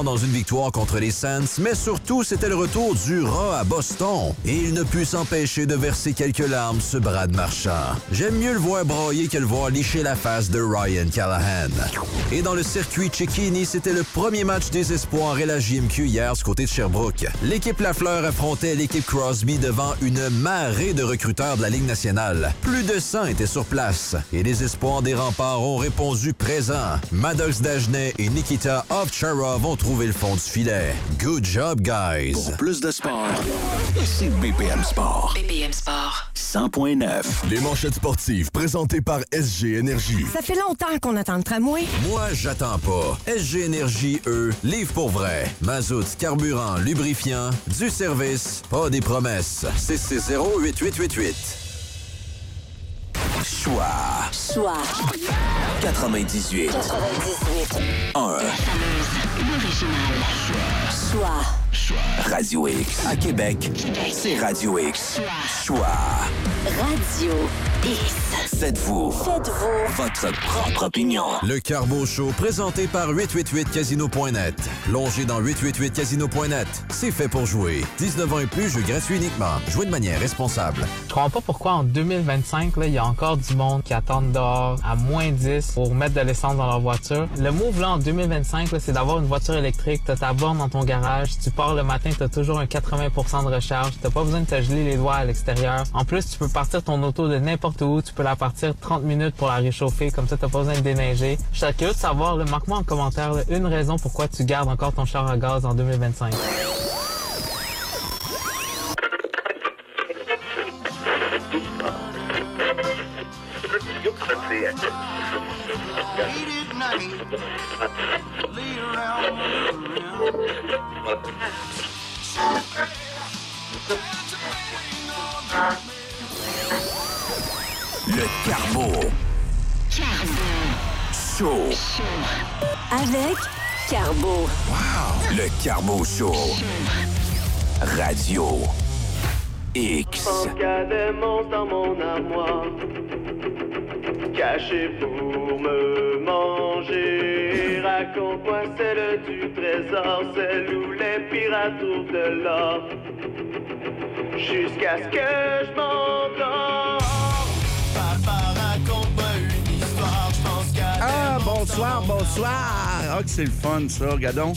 dans une victoire contre les Saints, mais surtout, c'était le retour du rat à Boston. Et il ne put s'empêcher de verser quelques larmes ce Brad Marchand. J'aime mieux le voir brailler que le voir licher la face de Ryan Callahan. Et dans le circuit Cecchini, c'était le premier match des espoirs et la JMQ hier du côté de Sherbrooke. L'équipe Lafleur affrontait l'équipe Crosby devant une marée de recruteurs de la Ligue nationale. Plus de 100 étaient sur place et les espoirs des remparts ont répondu présent. Maddox Dagenet et Nikita Ovtcharov ont trouvé le fond du filet. Good job, guys! Pour plus de sport, c'est BPM Sport. BPM Sport. 100.9. Les manchettes sportives présentées par SG Énergie. Ça fait longtemps qu'on attend le tramway. Moi, j'attends pas. SG Énergie, eux, livrent pour vrai. Mazout, carburant, lubrifiant, du service, pas des promesses. 660-8888. Choix. 98. 1. L'original. Radio X. À Québec, c'est Radio X. Choix. Radio X. Faites-vous votre propre opinion. Le Carbo Show, présenté par 888casino.net. Plongez dans 888casino.net. C'est fait pour jouer. 19 ans et plus, jeu gratuit uniquement. Jouez de manière responsable. Je comprends pas pourquoi en 2025, il y a encore du monde qui attendent dehors à moins 10 pour mettre de l'essence dans leur voiture. Le move là en 2025, c'est d'avoir une voiture électrique. T'as ta borne dans ton garage. Tu pars le matin, t'as toujours un 80% de recharge. T'as pas besoin de te geler les doigts à l'extérieur. En plus, tu peux partir ton auto de n'importe où. Tu peux la partir 30 minutes pour la réchauffer. Comme ça, t'as pas besoin de déneiger. Je suis curieux de savoir, marque-moi en commentaire une raison pourquoi tu gardes encore ton char à gaz en 2025. Le Carbo. Show. Avec Carbo. Le Carbo Show. Radio X. Des monstres dans mon armoire, cachés pour me manger. Raconte-moi celle du trésor, celle où les pirates trouvent de l'or, jusqu'à ce que je m'endors. Papa, raconte-moi une histoire, je pense qu'à Ah, bonsoir. Ah, que c'est le fun, ça, regardons.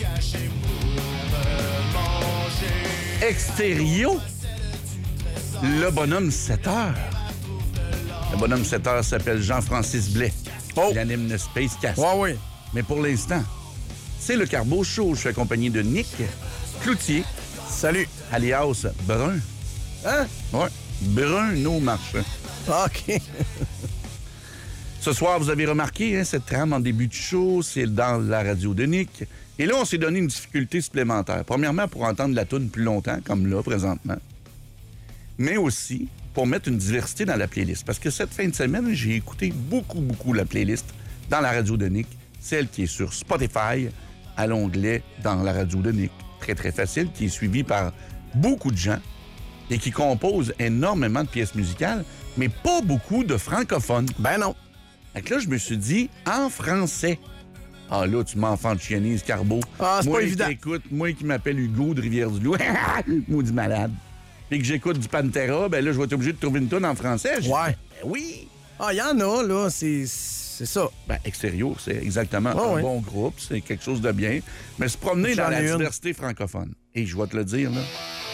Extérieur. Le bonhomme 7 heures. Le bonhomme 7 heures s'appelle Jean-Francis Blais. Il anime le Space Cast. Oui. Mais pour l'instant, c'est le Carbo Show. Je suis accompagné de Nick Cloutier. Salut. Alias Brun. Hein? Oui. Bruno Marchand. OK. Ce soir, vous avez remarqué, cette trame en début de show, c'est dans la radio de Nick. Et là, on s'est donné une difficulté supplémentaire. Premièrement, pour entendre la toune plus longtemps, comme là, présentement. Mais aussi pour mettre une diversité dans la playlist. Parce que cette fin de semaine, j'ai écouté beaucoup la playlist dans la radio de Nick, celle qui est sur Spotify, à l'onglet dans la radio de Nick. Très facile, qui est suivie par beaucoup de gens et qui compose énormément de pièces musicales, mais pas beaucoup de francophones. Ben non. Fait que là, je me suis dit, en français. Ah là, tu m'enfantes chienise, Carbo. Ah, c'est pas évident. Écoute, moi qui m'appelle Hugo de Rivière-du-Loup, maudit malade. Puis que j'écoute du Pantera, ben là, je vais être obligé de trouver une toune en français. Ouais. Ben oui. Ah, il y en a, là, c'est ça. Ben, Extérieur, c'est exactement un bon groupe, c'est quelque chose de bien. Mais se promener dans la diversité francophone. Et je vais te le dire, là.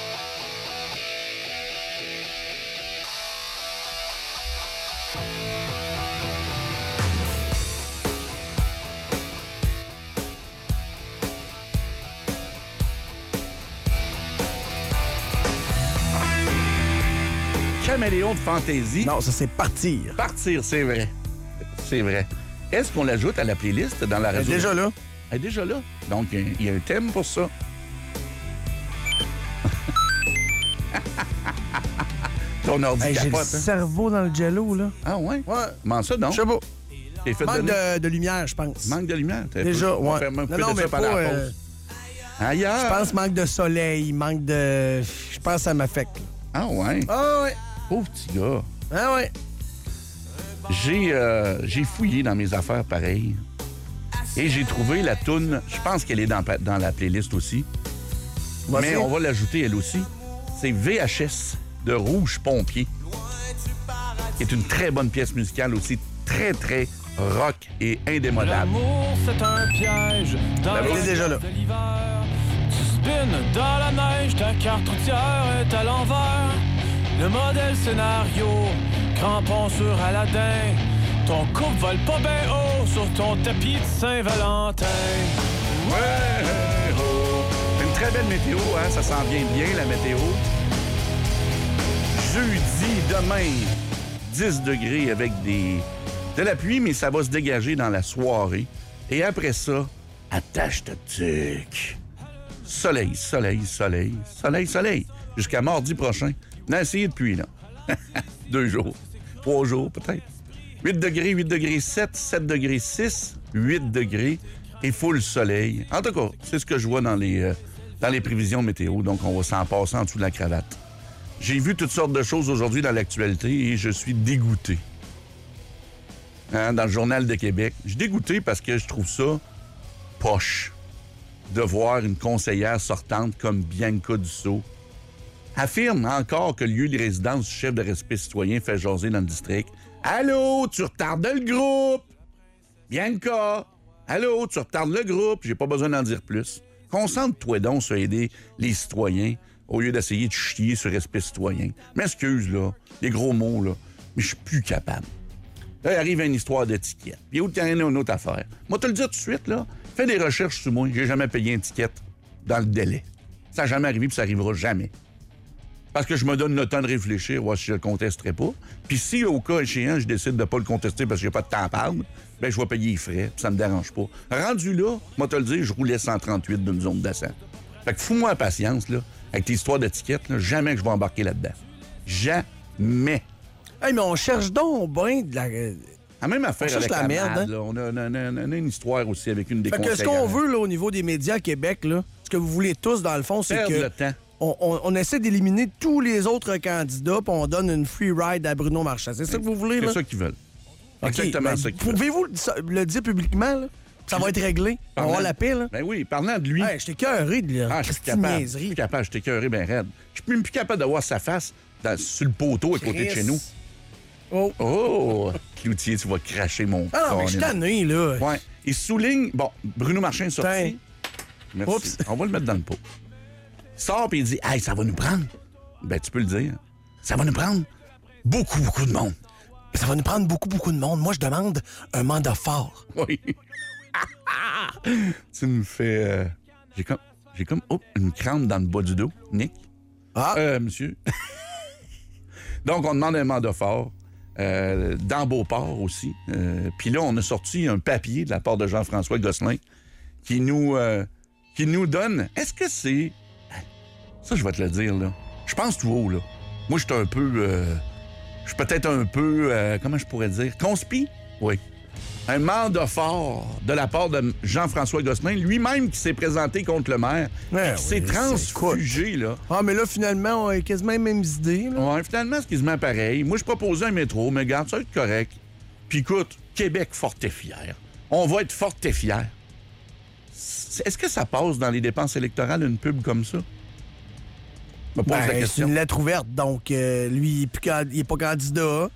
Caméléon de fantaisie. Non, ça, c'est Partir. Partir, c'est vrai. C'est vrai. Est-ce qu'on l'ajoute à la playlist dans la radio? Elle est déjà là. Elle est déjà là. Donc, il y a un thème pour ça. Ton ordi Hey, j'ai le capote, hein? cerveau dans le jello, là. Ah ouais? Ouais. Comment ça, donc? Je sais pas. T'es fait Manque donner- de lumière, je pense. Manque de lumière. Déjà, On va ouais. faire un peu Non, de mais ça pendant pas, la pause. Ailleurs. Je pense manque de soleil, manque de... Je pense que ça m'affecte. Ah ouais? Ah ouais. Pauvre petit gars. Ah ouais. J'ai fouillé dans mes affaires pareil. Et j'ai trouvé la toune, je pense qu'elle est dans la playlist aussi. Voici. Mais on va l'ajouter elle aussi. C'est VHS de Rouge Pompier, qui est une très bonne pièce musicale aussi, très, très rock et indémodable. L'amour, c'est un piège dans La la voix est déjà là. de l'hiver. Tu spins dans la neige, ta carte routière est à l'envers. Le modèle scénario, crampon sur Aladdin. Ton couple vole pas bien haut sur ton tapis de Saint-Valentin. Ouais, oh. Une très belle météo, hein? Ça s'en vient bien, la météo. Jeudi, demain, 10 degrés avec de la pluie, mais ça va se dégager dans la soirée. Et après ça, attache ta tuque. Soleil, soleil, soleil, soleil, soleil. Jusqu'à mardi prochain. On a essayé depuis, là. 2 jours. 3 jours, peut-être. 8 degrés 7, 7 degrés 6, 8 degrés et full soleil. En tout cas, c'est ce que je vois dans les prévisions météo. Donc, on va s'en passer en dessous de la cravate. J'ai vu toutes sortes de choses aujourd'hui dans l'actualité et je suis dégoûté. Hein, dans le Journal de Québec. Je suis dégoûté parce que je trouve ça poche de voir une conseillère sortante comme Bianca Dussault affirme encore que le lieu de résidence du chef de respect citoyen fait jaser dans le district. Allô, tu retardes le groupe! Bianca! Allô, tu retardes le groupe? J'ai pas besoin d'en dire plus. Concentre-toi donc sur aider les citoyens au lieu d'essayer de chier sur respect citoyen. M'excuse, là, les gros mots, là, mais je suis plus capable. Là, il arrive une histoire d'étiquette. Puis il y a une autre affaire. Moi, te le dire tout de suite, là, fais des recherches sur moi. J'ai jamais payé une étiquette dans le délai. Ça n'a jamais arrivé, puis ça arrivera jamais. Parce que je me donne le temps de réfléchir, voir si je le contesterai pas. Puis si, au cas échéant, je décide de pas le contester parce que j'ai pas de temps à perdre, ben je vais payer les frais, puis ça me dérange pas. Rendu là, moi te le dire, je roulais 138 d'une zone d'ascent. Fait que fous-moi la patience, là, avec tes histoires d'étiquette, là, jamais que je vais embarquer là-dedans. Jamais. Hey, mais on cherche donc bien de la... La même affaire On avec cherche la la merde, merde, là. On a une histoire aussi avec une des Fait que ce conseillères. qu'on veut là, au niveau des médias à Québec, là, ce que vous voulez tous, dans le fond, c'est Perdre que le temps. on essaie d'éliminer tous les autres candidats puis on donne une free ride à Bruno Marchand. C'est ça que vous voulez, là? C'est ça qu'ils veulent. OK, Exactement ben, ça qu'ils veulent. pouvez-vous le dire publiquement, là? Ça va être réglé. On va avoir la paix, là. Ben oui, parlant de lui. Hey, je t'ai écœuré de la Je suis petite capable. Je niaiserie. suis capable, je t'ai écœuré bien raide. Je suis même plus capable de voir sa face sur le poteau à côté de chez nous. Oh. Oh! Cloutier, tu vas cracher mon Ah non, mais je suis tanné, là. Ouais. Il souligne... Bon, Bruno Marchand est sorti. Tiens. Merci. Oups. On va le mettre dans le pot. Il sort et il dit « Hey, ça va nous prendre. » Ben, tu peux le dire. Ça va nous prendre beaucoup, beaucoup de monde. Ça va nous prendre beaucoup, beaucoup de monde. Moi, je demande un mandat fort. Oui. Tu me fais... J'ai comme une crampe dans le bas du dos, Nick. Ah! Monsieur. Donc, on demande un mandat fort. Dans Beauport aussi. Puis là, on a sorti un papier de la part de Jean-François Gosselin qui nous donne... Est-ce que c'est... Ça, je vais te le dire, là. Je pense tout haut, là. Moi, je suis un peu... je suis peut-être un peu... comment je pourrais dire? Conspi? Oui. Un mandat fort de la part de Jean-François Gosselin, lui-même qui s'est présenté contre le maire, Ouais, qui s'est oui, transfugé, là. Ah, mais là, finalement, on a quasiment les mêmes idées, là. Ouais, finalement, c'est quasiment pareil. Moi, je proposais un métro, mais regarde, ça va être correct. Puis écoute, Québec fort et fier. On va être fort et fier. Est-ce que ça passe dans les dépenses électorales, une pub comme ça? Je me pose la Ben, c'est question. une lettre ouverte, donc lui, il est pas candidat.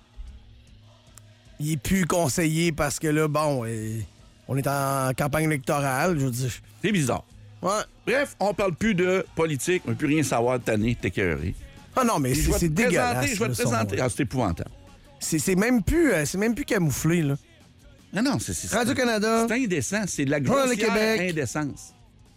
Il est plus conseiller parce que là, bon, on est en campagne électorale, je veux dire. C'est bizarre. Ouais. Bref, on parle plus de politique, on ne peut plus rien savoir de tanné, t'es écœuré. Ah non, mais Je vais c'est te dégueulasse. présenter, je vais te là, présenter. son- Ah, c'est épouvantable. C'est même plus camouflé, là. Non, c'est... Radio-Canada. C'est indécent, c'est de la Journal de grossière Québec. indécence.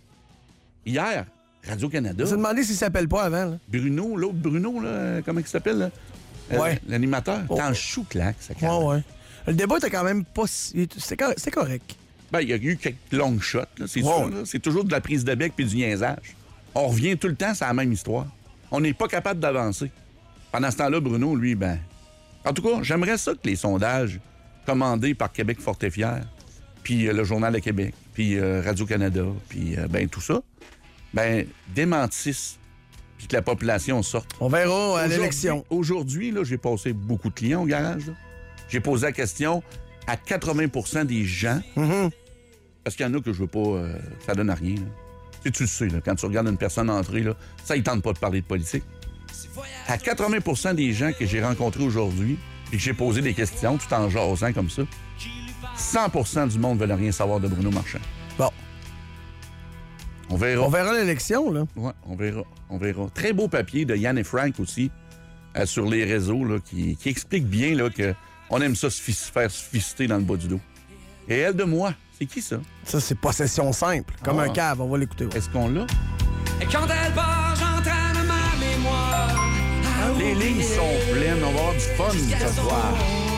Hier, Radio-Canada, Je me demandé s'il s'appelle pas avant, là. Bruno, l'autre Bruno, là, comment il s'appelle, là? Ouais. L'animateur. Oh. T'es en chou-claque, ça Ouais, calme. ouais. Le débat était quand même pas si... C'est correct. Ben, il y a eu quelques long shots, là, c'est Ouais. sûr. Là. C'est toujours de la prise de bec puis du niaisage. On revient tout le temps, c'est la même histoire. On n'est pas capable d'avancer. Pendant ce temps-là, Bruno, lui, ben... En tout cas, j'aimerais ça que les sondages commandés par Québec fort et fier, puis le Journal de Québec, puis Radio-Canada, puis ben tout ça, ben démentissent, puis que la population sorte. On verra à Aujourd'hui- l'élection. Aujourd'hui, là, j'ai passé beaucoup de clients au garage. Là. J'ai posé la question à 80 des gens. Parce qu'il y en a que je veux pas... ça donne à rien. Tu le sais, là, quand tu regardes une personne entrer, là, ça, il tente pas de parler de politique. À 80 % des gens que j'ai rencontrés aujourd'hui et que j'ai posé des questions, tout en jasant comme ça, 100 % du monde ne veut rien savoir de Bruno Marchand. Bon. On verra. On verra l'élection, là. Oui, on verra. Très beau papier de Yann et Frank aussi, sur les réseaux, là, qui explique bien là, qu'on aime ça faire se fister dans le bas du dos. Et elle de moi, c'est qui ça? Ça, c'est possession simple, comme un cave. On va l'écouter. Est-ce qu'on l'a? Et quand elle part, j'entraîne ma mémoire. Les lignes sont pleines, on va avoir du fun ce soir.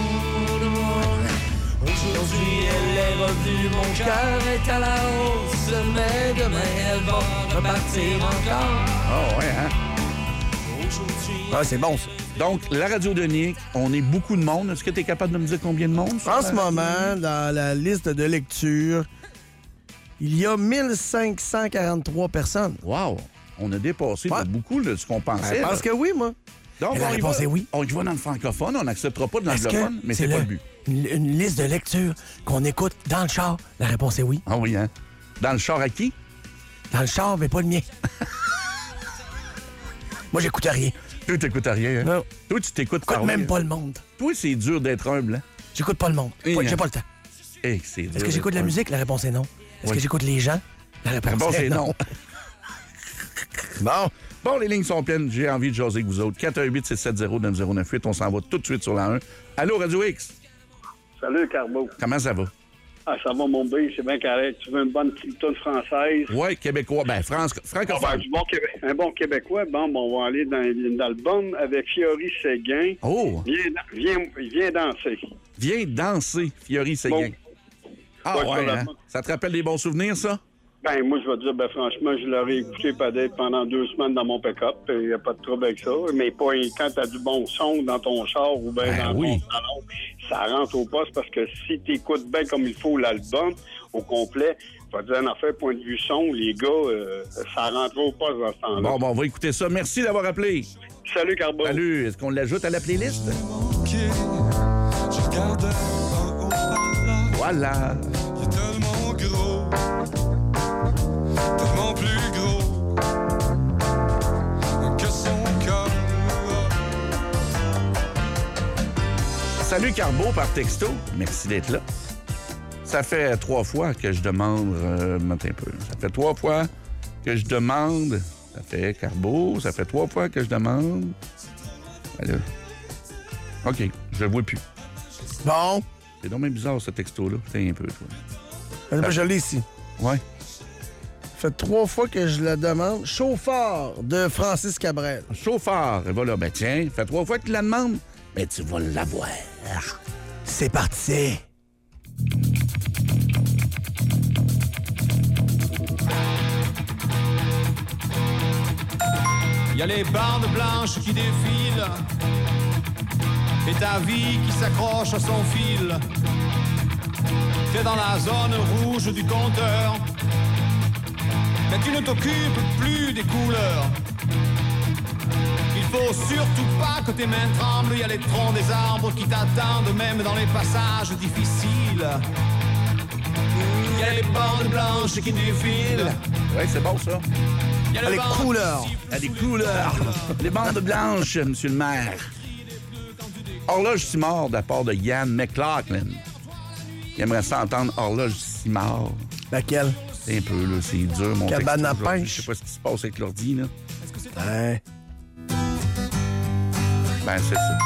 Aujourd'hui, elle est revenue, mon cœur est à la hausse. Mais demain, elle va repartir encore. Ah ouais, hein? Ah, c'est bon, ça. Donc, la radio de Nick, on est beaucoup de monde. Est-ce que tu es capable de me dire combien de monde? En ce moment, dans la liste de lecture, il y a 1543 personnes. Wow! On a dépassé de beaucoup de ce qu'on pensait. Je pense que oui, moi. Donc, Et la réponse est oui. On y va dans le francophone, on n'acceptera pas de l'anglophone, mais c'est pas le but. Une liste de lecture qu'on écoute dans le char. La réponse est oui. Ah oui, hein? Dans le char à qui? Dans le char, mais pas le mien. Moi, j'écoute rien. Toi, t'écoutes rien, hein? Non. Toi, tu t'écoutes J'écoute parler. même pas le monde. Toi, c'est dur d'être humble, hein? J'écoute pas le monde. J'ai pas le temps. Hey, c'est dur. Est-ce que j'écoute la musique? La réponse est non. Est-ce que j'écoute les gens? La réponse est non. Bon, les lignes sont pleines. J'ai envie de jaser avec vous autres. 418-670-9098. On s'en va tout de suite sur la 1. Allô, Radio X? Salut, Carbo. Comment ça va? Ah, ça va, mon B, c'est bien correct. Tu veux une bonne petite toune française? Oui, québécois. Ben, francophone. Un bon Québécois. Bon, on va aller dans l'album avec Fiori Séguin. Oh! Viens danser. Viens danser, Fiori Séguin. Bon. Ah ouais, hein? Ça te rappelle des bons souvenirs, ça? Ben, moi, je vais te dire, franchement, je l'aurais écouté peut-être pendant 2 semaines dans mon pick-up. Il n'y a pas de trouble avec ça. Mais pas quand tu as du bon son dans ton char ou bien dans ton salon, ça rentre au poste parce que si tu écoutes bien comme il faut l'album au complet, je vais te dire un affaire, point de vue son, les gars, ça rentre au poste dans ce temps-là. Bon, on va écouter ça. Merci d'avoir appelé. Salut, Carbo. Salut. Est-ce qu'on l'ajoute à la playlist? Voilà. Tellement gros, tellement plus gros que son cœur. Salut Carbo par texto. Merci d'être là. Ça fait 3 fois que je demande... un peu. Ça fait 3 fois que je demande... Ça fait Carbo. Ça fait 3 fois que je demande... Voilà. OK, je le vois plus. Bon. C'est donc bien bizarre, ce texto-là. Tiens un peu, toi. Je l'ai ici. Ouais. Ça fait 3 fois que je le demande. Chauffeur de Francis Cabrel. Chauffeur. Et voilà, ben tiens, fait 3 fois que tu la demandes. Ben tu vas l'avoir. C'est parti. Il y a les bandes blanches qui défilent et ta vie qui s'accroche à son fil. T'es dans la zone rouge du compteur, mais tu ne t'occupes plus des couleurs. Il faut surtout pas que tes mains tremblent. Il y a les troncs des arbres qui t'attendent même dans les passages difficiles. Il y a les bandes blanches qui défilent. Oui, c'est bon, ça. Il y a les couleurs. Il y a des couleurs. Les bandes blanches, monsieur le maire. Horloge Simard de la part de Yann McLaughlin. Il aimerait ça entendre Horloge Simard. Laquelle? C'est un peu, là, c'est dur, mon texte. Cabane à pêche. Je sais pas ce qui se passe avec l'ordi, là. Ouais. Ben, c'est ça.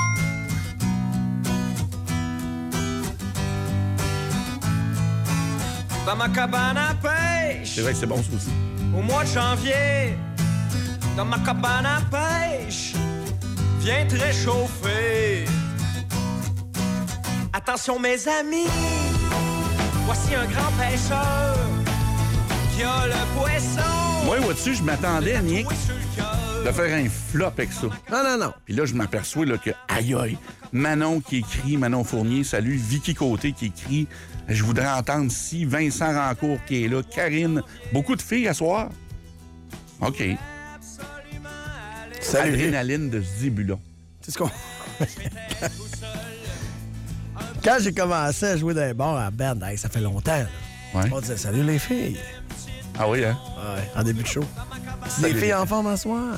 Dans ma cabane à pêche, C'est vrai que c'est bon, ça aussi. au mois de janvier, dans ma cabane à pêche, viens te réchauffer. Attention mes amis, voici un grand pêcheur qui a le poisson. Moi, vois-tu, je m'attendais, Nick, de faire un flop avec ça. Non. Puis là, je m'aperçois là, que, aïe, Manon qui écrit, Manon Fournier, salut, Vicky Côté qui écrit, je voudrais entendre si Vincent Rancourt qui est là, Karine, beaucoup de filles à soir. OK. Salut. Adrénaline de Zébulon. C'est ce qu'on... Quand j'ai commencé à jouer dans les bars à band, ça fait longtemps. Ouais. On disait salut les filles. Ah oui, hein? Ouais, en début de show. Salut Les filles en forme à soir.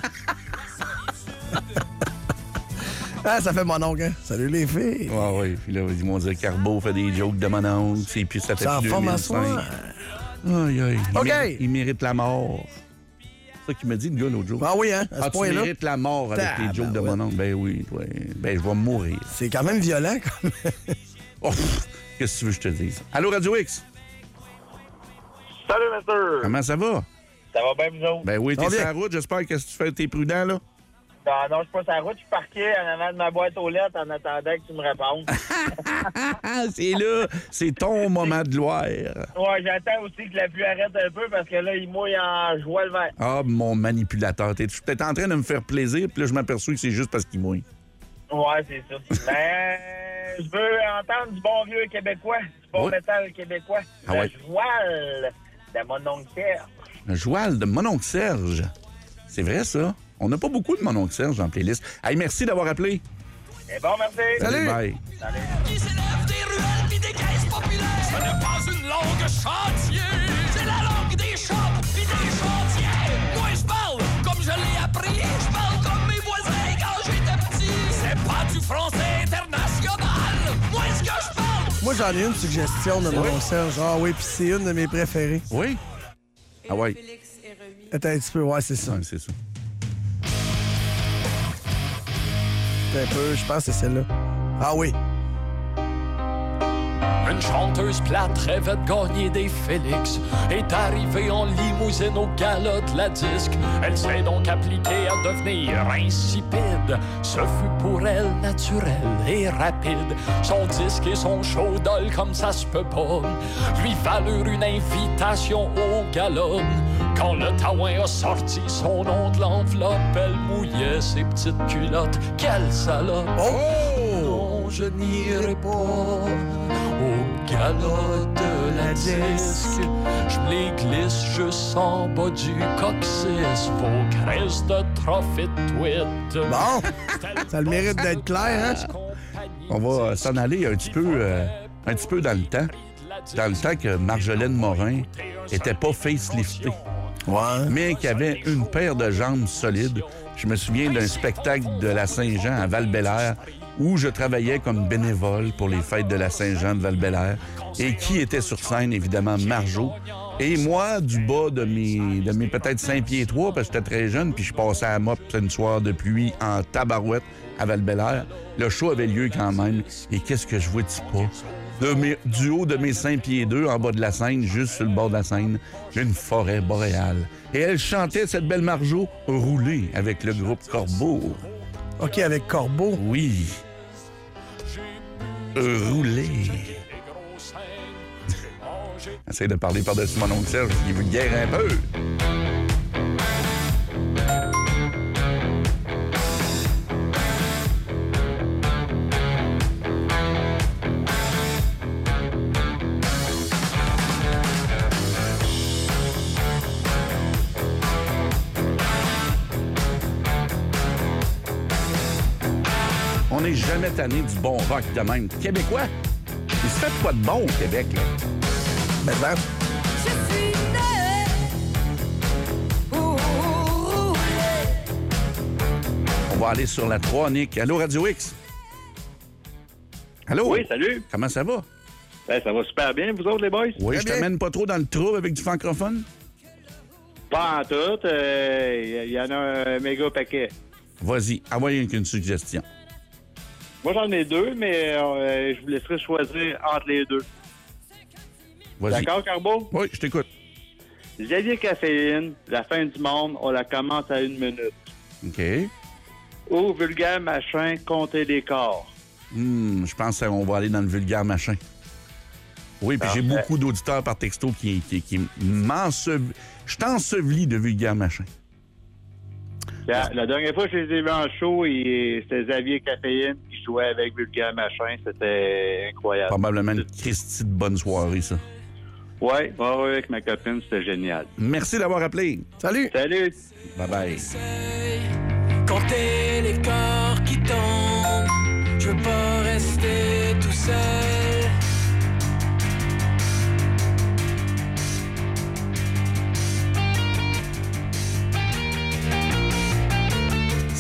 Ah, ça fait mon oncle, hein? Salut les filles. Ouais, oui. Puis là, ils m'ont dit Carbo fait des jokes de mon oncle. Et puis ça fait Ça en plus forme à 2005. soir. Aïe, aïe. OK. Il mérite la mort. C'est ça qu'il m'a dit, le gars, l'autre jour. Ah oui, hein? À ce Tu point-là. mérites la mort avec tes jokes de mon oncle. Ben oui, ouais. Ben je vais mourir. C'est quand même violent, comme. Oh, qu'est-ce que tu veux que je te dise? Allô, Radio X? Salut, monsieur! Comment ça va? Ça va bien, vous autres? Ben oui, t'es Ça va sur bien. la route. J'espère que tu fais, t'es prudent, là. Non, je suis pas sur la route. Je suis parqué en avant de ma boîte aux lettres en attendant que tu me répondes. C'est là. C'est ton moment de gloire. Ouais, j'attends aussi que la pluie arrête un peu parce que là, il mouille en joie le vert. Ah, mon manipulateur. T'es peut-être en train de me faire plaisir, puis là, je m'aperçois que c'est juste parce qu'il mouille. Ouais, c'est ça. Ben, je veux entendre du bon vieux québécois, du bon Oui. métal québécois. Ah ouais. Le joual de mon oncle Serge. Le joual de mon oncle Serge. C'est vrai, ça? On n'a pas beaucoup de mon oncle Serge dans la playlist. Hey, merci d'avoir appelé. Et bon, merci. Salut. Bye. Qui s'élève des ruelles pis des caisses populaires. Ce n'est pas une langue chantier. C'est la langue des shops pis des chantiers. Moi, je parle comme je l'ai appris. Je parle comme mes voisins quand j'étais petit. C'est pas du français international. Moi, ce que je parle. Moi, j'en ai une suggestion de mon Serge. Ah oui, puis c'est une de mes préférées. Oui? Ah ouais. Attends un petit peu, ouais, c'est ça. Ouais, c'est ça. Un peu, je pense que c'est celle-là. Ah oui. Une chanteuse plate rêvait de gagner des Félix, est arrivée en limousine au gala de la disque. Elle s'est donc appliquée à devenir insipide. Ce fut pour elle naturel et rapide. Son disque et son show d'ol comme ça se peut pas lui valurent une invitation au gala. Quand le taouin a sorti son nom de l'enveloppe, elle mouillait ses petites culottes. Quelle salope! Oh! Non, je n'irai pas au gala de la disque. Je me les glisse juste en bas du coccyx. Vos crises de trophée de tweet. Bon, ça le mérite d'être clair, hein? On va s'en aller un petit peu dans le temps. Dans le temps que Marjolaine Morin était pas faceliftée. Ouais. Mais qui avait une paire de jambes solides. Je me souviens d'un spectacle de la Saint-Jean à Val-Bélair où je travaillais comme bénévole pour les fêtes de la Saint-Jean de Val-Bélair. Et qui était sur scène, évidemment, Marjo. Et moi, du bas de mes peut-être 5 pieds 3, parce que j'étais très jeune, puis je passais à la mop une soirée de pluie en tabarouette à Val-Bélair. Le show avait lieu quand même. Et qu'est-ce que je vois-tu pas? Du haut de mes 5 pieds 2, en bas de la Seine, juste sur le bord de la Seine, une forêt boréale. Et elle chantait, cette belle Marjo, roulée avec le groupe Corbeau. OK, avec Corbeau. Oui. Roulée. Essaye de parler par-dessus mon oncle Serge, il est vulgaire un peu. On n'est jamais tanné du bon rock de même. Québécois, il se fait quoi de bon au Québec, là? Ben, Je suis né pour rouler. On va aller sur la 3, Nick. Allô, Radio X? Allô? Oui, salut. Comment ça va? Ben, ça va super bien, vous autres, les boys? Oui, Très je bien. t'amène pas trop dans le trouble avec du francophone? Pas en tout. Il y en a un méga paquet. Vas-y, envoyez une suggestion. Moi, j'en ai deux, mais je vous laisserai choisir entre les deux. Vas-y. D'accord, Carbo? Oui, je t'écoute. Xavier Caféine, La fin du monde, on la commence à 1 minute. OK. Ou Vulgaire Machin, Compter les corps. Je pense qu'on va aller dans le vulgaire machin. Oui, puis j'ai beaucoup d'auditeurs par texto qui m'ensevelissent. Je t'ensevelis de vulgaire machin. La dernière fois que je les ai vus en show, c'était Xavier Caféine qui jouait avec Vulgaire Machin. C'était incroyable. Probablement une Christie de bonne soirée, ça. Oui, avec ma copine, c'était génial. Merci d'avoir appelé. Salut! Salut! Bye-bye. Compter les corps qui tombent. Je veux pas rester tout seul.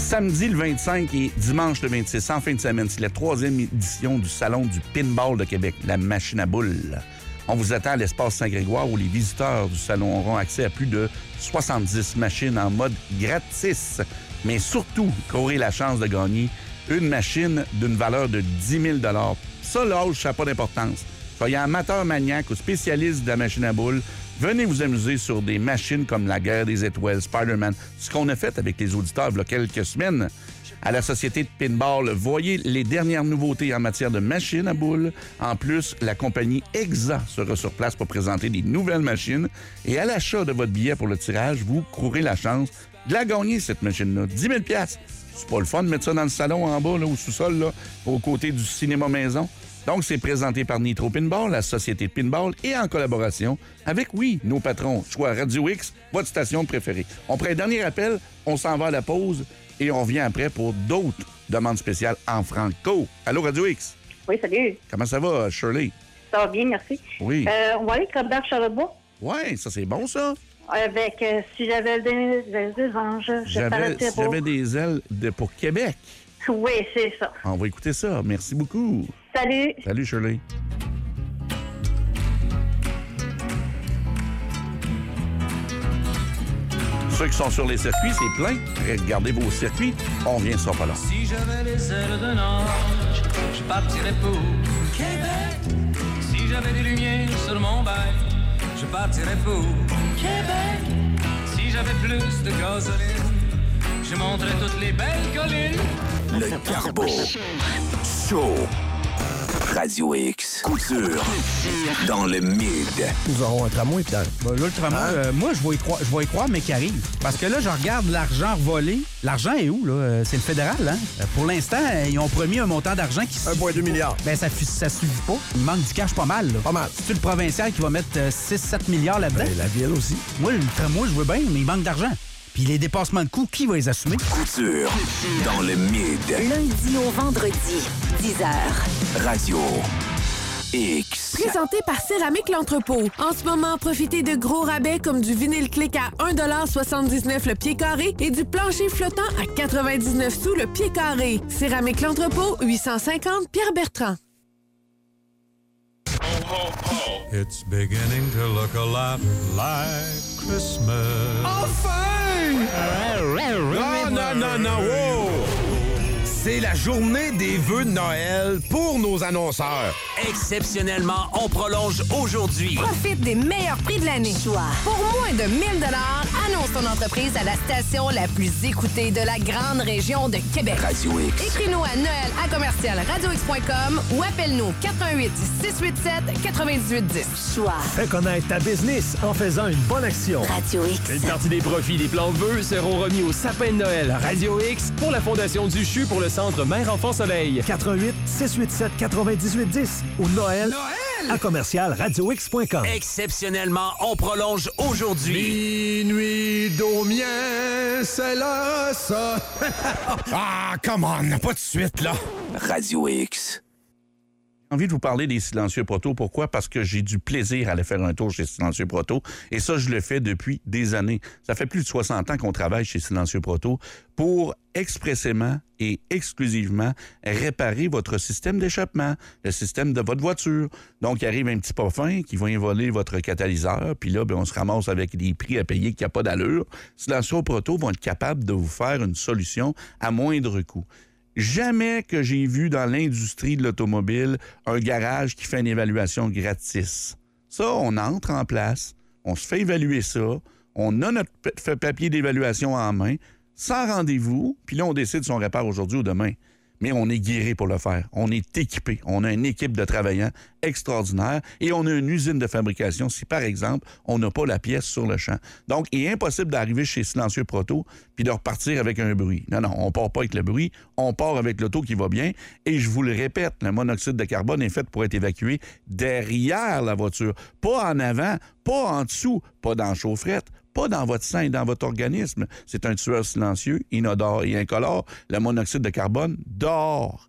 Samedi le 25 et dimanche le 26, en fin de semaine, c'est la 3e édition du Salon du Pinball de Québec, la machine à boules. On vous attend à l'espace Saint-Grégoire où les visiteurs du salon auront accès à plus de 70 machines en mode gratis. Mais surtout, courez la chance de gagner une machine d'une valeur de 10 000 $. Ça, l'âge, ça n'a pas d'importance. Soyez amateur maniaque ou spécialiste de la machine à boules, venez vous amuser sur des machines comme la Guerre des Étoiles, Spider-Man, ce qu'on a fait avec les auditeurs il y a quelques semaines. À la Société de Pinball, voyez les dernières nouveautés en matière de machines à boules. En plus, la compagnie Exa sera sur place pour présenter des nouvelles machines. Et à l'achat de votre billet pour le tirage, vous courez la chance de la gagner, cette machine-là. 10 000 $. C'est pas le fun de mettre ça dans le salon en bas, là, au sous-sol, là, aux côtés du cinéma maison. Donc, c'est présenté par Nitro Pinball, la Société de Pinball, et en collaboration avec, oui, nos patrons, choix Radio X, votre station préférée. On prend un dernier appel, on s'en va à la pause, et on revient après pour d'autres demandes spéciales en franco. Allô, Radio X? Oui, salut. Comment ça va, Shirley? Ça va bien, merci. Oui. On va aller comme dans Charlebois. Oui, ça, c'est bon, ça. Avec Si j'avais des anges, J'avais des ailes pour Québec. Oui, c'est ça. On va écouter ça. Merci beaucoup. Salut. Salut, Shirley. Ceux qui sont sur les circuits, c'est plein. Regardez vos circuits. On vient, ça pas là. Si j'avais les ailes d'un ange, je partirais pour Québec. Si j'avais des lumières sur mon bail, je partirais pour Québec. Si j'avais plus de gasoline, je monterais toutes les belles collines. Le Carbo Show. Radio X. Couture. Dans le mid. Nous aurons un tramway, Pierre. Ben là, le tramway, moi, je vais y croire, mais qui arrive. Parce que là, je regarde l'argent volé. L'argent est où, là? C'est le fédéral, hein? Pour l'instant, ils ont promis un montant d'argent qui... 1,2 milliard. Ben, ça suffit pas. Il manque du cash pas mal, là. Pas mal. C'est-tu le provincial qui va mettre 6-7 milliards là-dedans? Ben, la ville aussi. Moi, le tramway, je veux bien, mais il manque d'argent. Puis les dépassements de coûts, qui va les assumer? Couture. Dans le mid. Lundi au vendredi, 10h. Radio X. Présenté par Céramique L'Entrepôt. En ce moment, profitez de gros rabais comme du vinyle clic à 1,79 $ le pied carré et du plancher flottant à 99 sous le pied carré. Céramique L'Entrepôt, 850 Pierre-Bertrand. It's beginning to look a lot like Christmas. Enfin! Non, wow! C'est la journée des vœux de Noël pour nos annonceurs. Exceptionnellement, on prolonge aujourd'hui. Profite des meilleurs prix de l'année. Pour moins de 1 000 $, annonce ton entreprise à la station la plus écoutée de la grande région de Québec. Radio X. Écris-nous à noël@radiox.com ou appelle-nous 418-687-9810. Choix. Fais connaître ta business en faisant une bonne action. Radio X. Une partie des profits des plans de vœux seront remis au sapin de Noël Radio X pour la Fondation du CHU pour le Centre Mère-Enfant-Soleil. 418-687-9810 ou Noël à commercial-radiox.com. Exceptionnellement, on prolonge aujourd'hui. Minuit d'Aumien, c'est là, ça. Ah, come on, pas de suite, là. Radio X. J'ai envie de vous parler des Silencieux Proto. Pourquoi? Parce que j'ai du plaisir à aller faire un tour chez Silencieux Proto. Et ça, je le fais depuis des années. Ça fait plus de 60 ans qu'on travaille chez Silencieux Proto pour expressément et exclusivement réparer votre système d'échappement, le système de votre voiture. Donc, il arrive un petit pas fin qui va voler votre catalyseur, puis là, on se ramasse avec des prix à payer qui n'ont pas d'allure. Silencieux Proto vont être capables de vous faire une solution à moindre coût. Jamais que j'ai vu dans l'industrie de l'automobile un garage qui fait une évaluation gratis. Ça, on entre en place, on se fait évaluer ça, on a notre papier d'évaluation en main, sans rendez-vous, puis là, on décide si on répare aujourd'hui ou demain. Mais on est guéri pour le faire. On est équipé. On a une équipe de travailleurs extraordinaire et on a une usine de fabrication si, par exemple, on n'a pas la pièce sur le champ. Donc, il est impossible d'arriver chez Silencieux Proto puis de repartir avec un bruit. Non, on part pas avec le bruit, on part avec l'auto qui va bien. Et je vous le répète, le monoxyde de carbone est fait pour être évacué derrière la voiture. Pas en avant, pas en dessous, pas dans la chaufferette, pas dans votre sang et dans votre organisme. C'est un tueur silencieux, inodore et incolore. Le monoxyde de carbone dehors.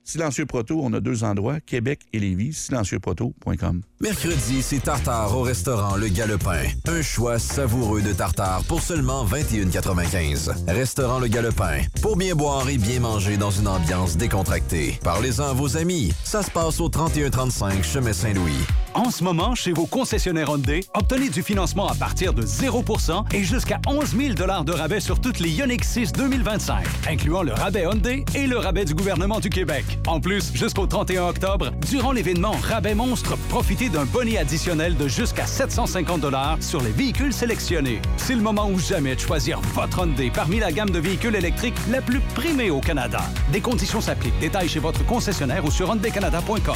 Silencieux Proto, on a 2 endroits, Québec et Lévis, silencieuxproto.com. Mercredi, c'est tartare au restaurant Le Galopin. Un choix savoureux de tartare pour seulement 21,95. Restaurant Le Galopin. Pour bien boire et bien manger dans une ambiance décontractée. Parlez-en à vos amis. Ça se passe au 3135 Chemin Saint-Louis. En ce moment, chez vos concessionnaires Hyundai, obtenez du financement à partir de 0% et jusqu'à 11 000 $ de rabais sur toutes les Ioniq 6 2025, incluant le rabais Hyundai et le rabais du gouvernement du Québec. En plus, jusqu'au 31 octobre, durant l'événement Rabais Monstre, profitez d'un bonnet additionnel de jusqu'à 750 $ sur les véhicules sélectionnés. C'est le moment ou jamais de choisir votre Hyundai parmi la gamme de véhicules électriques la plus primée au Canada. Des conditions s'appliquent. Détails chez votre concessionnaire ou sur hyundaicanada.com.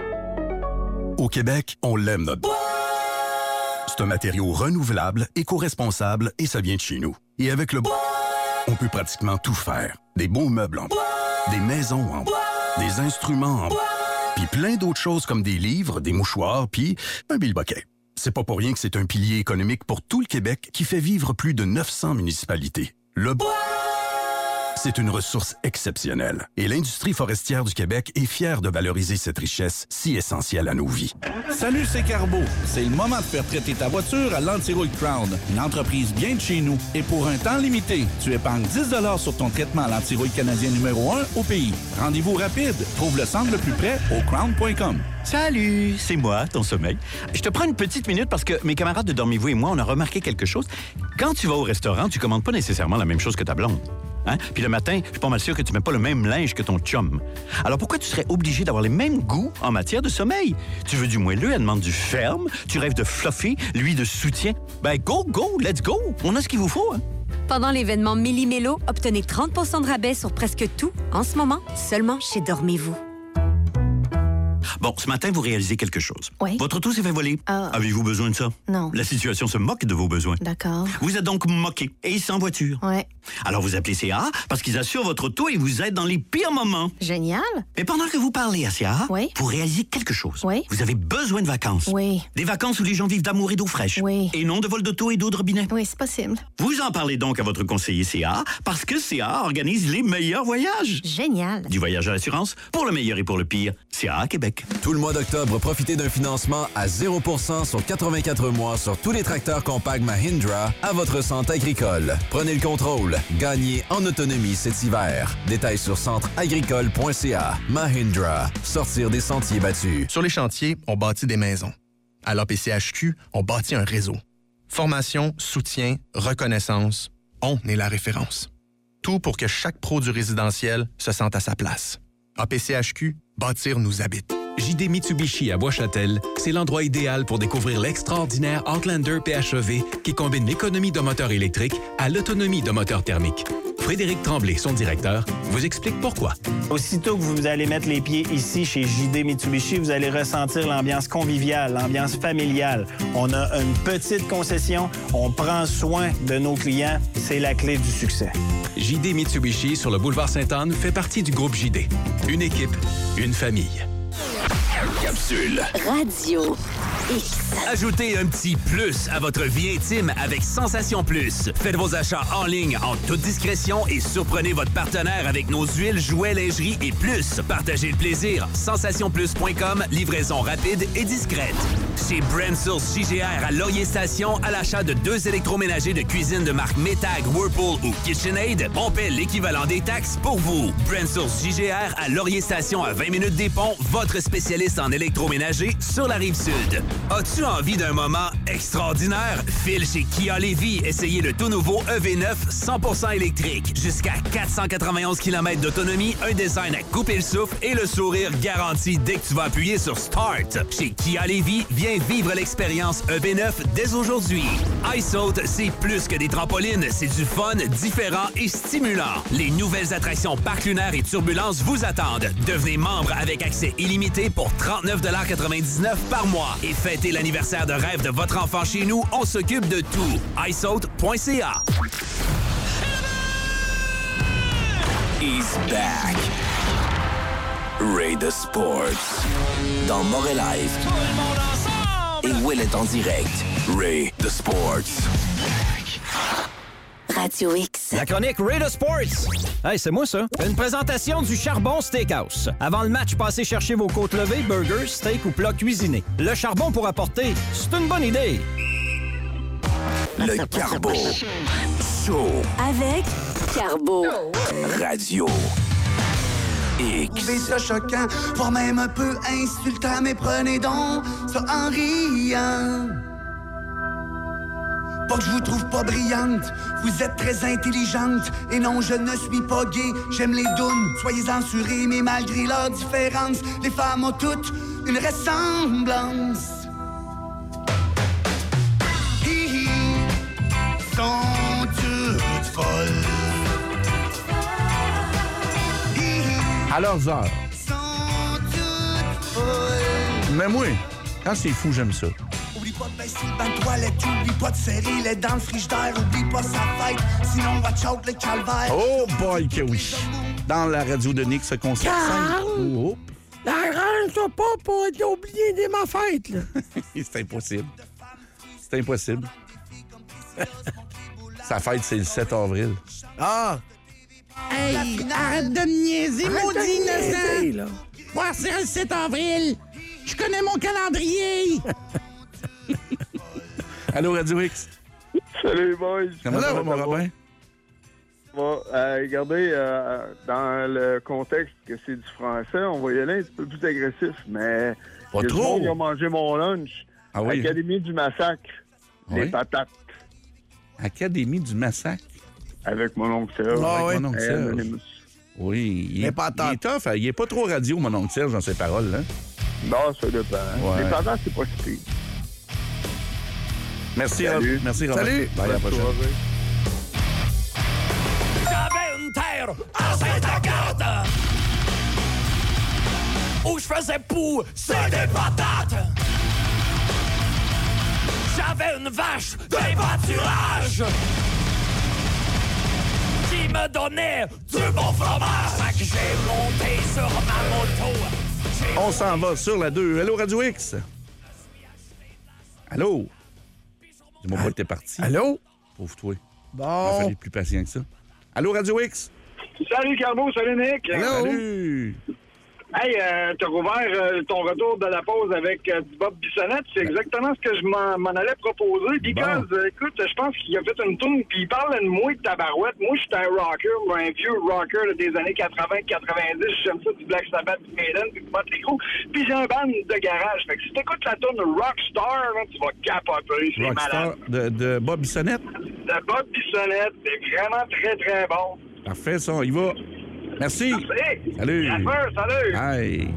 Au Québec, on l'aime notre bois. C'est un matériau renouvelable, éco-responsable et ça vient de chez nous. Et avec le bois, on peut pratiquement tout faire. Des beaux meubles en bois, des maisons en bois, des instruments en bois, puis plein d'autres choses comme des livres, des mouchoirs, puis un bilboquet. C'est pas pour rien que c'est un pilier économique pour tout le Québec qui fait vivre plus de 900 municipalités. Le bois, c'est une ressource exceptionnelle. Et l'industrie forestière du Québec est fière de valoriser cette richesse si essentielle à nos vies. Salut, c'est Carbo. C'est le moment de faire traiter ta voiture à l'Antirouille Crown, une entreprise bien de chez nous. Et pour un temps limité, tu épargnes 10 $ sur ton traitement à l'Antirouille canadien numéro 1 au pays. Rendez-vous rapide. Trouve le centre le plus près au crown.com. Salut, c'est moi, ton sommeil. Je te prends une petite minute parce que mes camarades de Dormez-vous et moi, on a remarqué quelque chose. Quand tu vas au restaurant, tu commandes pas nécessairement la même chose que ta blonde. Hein? Puis le matin, je suis pas mal sûr que tu mets pas le même linge que ton chum. Alors pourquoi tu serais obligé d'avoir les mêmes goûts en matière de sommeil? Tu veux du moelleux, elle demande du ferme. Tu rêves de fluffy, lui de soutien. Ben go, let's go! On a ce qu'il vous faut, hein? Pendant l'événement Méli-Mélo, obtenez 30 % de rabais sur presque tout, en ce moment, seulement chez Dormez-vous. Bon, ce matin, vous réalisez quelque chose. Oui. Votre auto s'est fait voler. Avez-vous besoin de ça? Non. La situation se moque de vos besoins. D'accord. Vous êtes donc moqué et sans voiture. Ouais. Alors vous appelez CA parce qu'ils assurent votre auto et vous aident dans les pires moments. Génial. Mais pendant que vous parlez à CA, oui, vous réalisez quelque chose. Oui. Vous avez besoin de vacances. Oui. Des vacances où les gens vivent d'amour et d'eau fraîche. Oui. Et non de vol d'auto et d'eau de robinet. Oui, c'est possible. Vous en parlez donc à votre conseiller CA parce que CA organise les meilleurs voyages. Génial. Du voyage à l'assurance, pour le meilleur et pour le pire, CA à Québec. Tout le mois d'octobre, profitez d'un financement à 0% sur 84 mois sur tous les tracteurs compacts Mahindra à votre centre agricole. Prenez le contrôle. Gagnez en autonomie cet hiver. Détails sur centreagricole.ca. Mahindra. Sortir des sentiers battus. Sur les chantiers, on bâtit des maisons. À l'APCHQ, on bâtit un réseau. Formation, soutien, reconnaissance, on est la référence. Tout pour que chaque pro du résidentiel se sente à sa place. APCHQ, bâtir nous habite. JD Mitsubishi à Bois-Châtel, c'est l'endroit idéal pour découvrir l'extraordinaire Outlander PHEV qui combine l'économie d'un moteur électrique à l'autonomie d'un moteur thermique. Frédéric Tremblay, son directeur, vous explique pourquoi. Aussitôt que vous allez mettre les pieds ici chez JD Mitsubishi, vous allez ressentir l'ambiance conviviale, l'ambiance familiale. On a une petite concession, on prend soin de nos clients, c'est la clé du succès. JD Mitsubishi sur le boulevard Sainte-Anne fait partie du groupe JD. Une équipe, une famille. Capsule. Radio X. Ajoutez un petit plus à votre vie intime avec Sensation Plus. Faites vos achats en ligne en toute discrétion et surprenez votre partenaire avec nos huiles, jouets, lingerie et plus. Partagez le plaisir. SensationPlus.com, livraison rapide et discrète. Chez Brand Source JGR à Laurier Station, à l'achat de 2 électroménagers de cuisine de marque Maytag, Whirlpool ou KitchenAid, on paie l'équivalent des taxes pour vous. Brand Source JGR à Laurier Station à 20 minutes des ponts, votre spécialiste en électroménager sur la Rive-Sud. As-tu envie d'un moment extraordinaire? File chez Kia Lévis, essayez le tout nouveau EV9 100% électrique. Jusqu'à 491 km d'autonomie, un design à couper le souffle et le sourire garanti dès que tu vas appuyer sur Start. Chez Kia Lévis, viens vivre l'expérience EV9 dès aujourd'hui. iSaute, c'est plus que des trampolines, c'est du fun, différent et stimulant. Les nouvelles attractions Parc Lunaire et Turbulence vous attendent. Devenez membre avec accès illimité pour 39,99 $ par mois. Et fêtez l'anniversaire de rêve de votre enfant chez nous, on s'occupe de tout. iSaute.ca. He's back. Ray the Sports. Dans More Live. Et Will est en direct. Ray the Sports. Radio X. La chronique Raider Sports. Hey, c'est moi ça. Une présentation du Charbon Steakhouse. Avant le match, passez chercher vos côtes levées, burgers, steak ou plats cuisinés. Le charbon pour apporter, c'est une bonne idée. Le Carbo Show. Avec Carbo. Radio X. Trouvez ça choquant, voire même un peu insultant, mais prenez donc ça en riant. Pas que je vous trouve pas brillante, vous êtes très intelligente. Et non, je ne suis pas gay, j'aime les dounes. Soyez-en assurés, mais malgré leurs différences, les femmes ont toutes une ressemblance. Hihi, sont toutes folles. À leurs heures. Mais moi, quand c'est fou, j'aime ça. Oublie pas de baisser le banc de toilette, oublie pas de serrer les dents le frigidaire, oublie pas sa fête, sinon watch out le calvaire. Oh boy que oui! Dans la radio de Nick, ce concert. Oh. Arrange-toi pas pour oublier de ma fête, là. C'est impossible. C'est impossible. Sa fête, c'est le 7 avril. Ah! Hey, arrête de me niaiser, maudit innocent! Voir c'est le 7 avril! Je connais mon calendrier! Allô, Radio X? Salut, boys! Comment ça va, mon Robin? Bon, regardez, dans le contexte que c'est du français, on va y aller un petit peu plus agressif, mais... Pas trop! Ils ont mangé mon lunch. Ah oui? Académie du Massacre. Oui? Les patates. Académie du Massacre? Avec mon oncle Serge. Ah oui? Mon oncle Serge. Oui. Il est tough. Il est pas trop radio, mon oncle Serge, dans ses paroles, là. Non, ça dépend. Ouais. Les patates, c'est pas si pire. Merci, Rob. Merci, Robin. Salut! Bye, à la prochaine. J'avais une terre à Saint-Agathe où je faisais pousser des patates. J'avais une vache de pâturage qui me donnait du bon fromage. J'ai monté sur ma moto. On s'en va sur la 2. Allô, Radio X? Allô? Dis-moi pas que t'es parti. Allô? Pauvre toi. Bon. Il va falloir être plus patient que ça. Allô, Radio X? Salut, Carbo. Salut, Nick. Hello. Salut. Hey, t'as rouvert ton retour de la pause avec du Bob Bissonnette. C'est exactement ce que je m'en allais proposer. Because, écoute, je pense qu'il a fait une tourne, puis il parle de moi de tabarouette. Moi, je suis un rocker, un vieux rocker là, des années 80-90. J'aime ça, du Black Sabbath, du Maiden, puis du Motley Crue. Puis j'ai un band de garage. Fait que si t'écoutes la tourne Rockstar, là, tu vas capoter. C'est Rockstar malade. de Bob Bissonnette? De Bob Bissonnette. C'est vraiment très, très bon. Parfait, ça. On y va. Merci. Merci. Salut. Salut. Hey.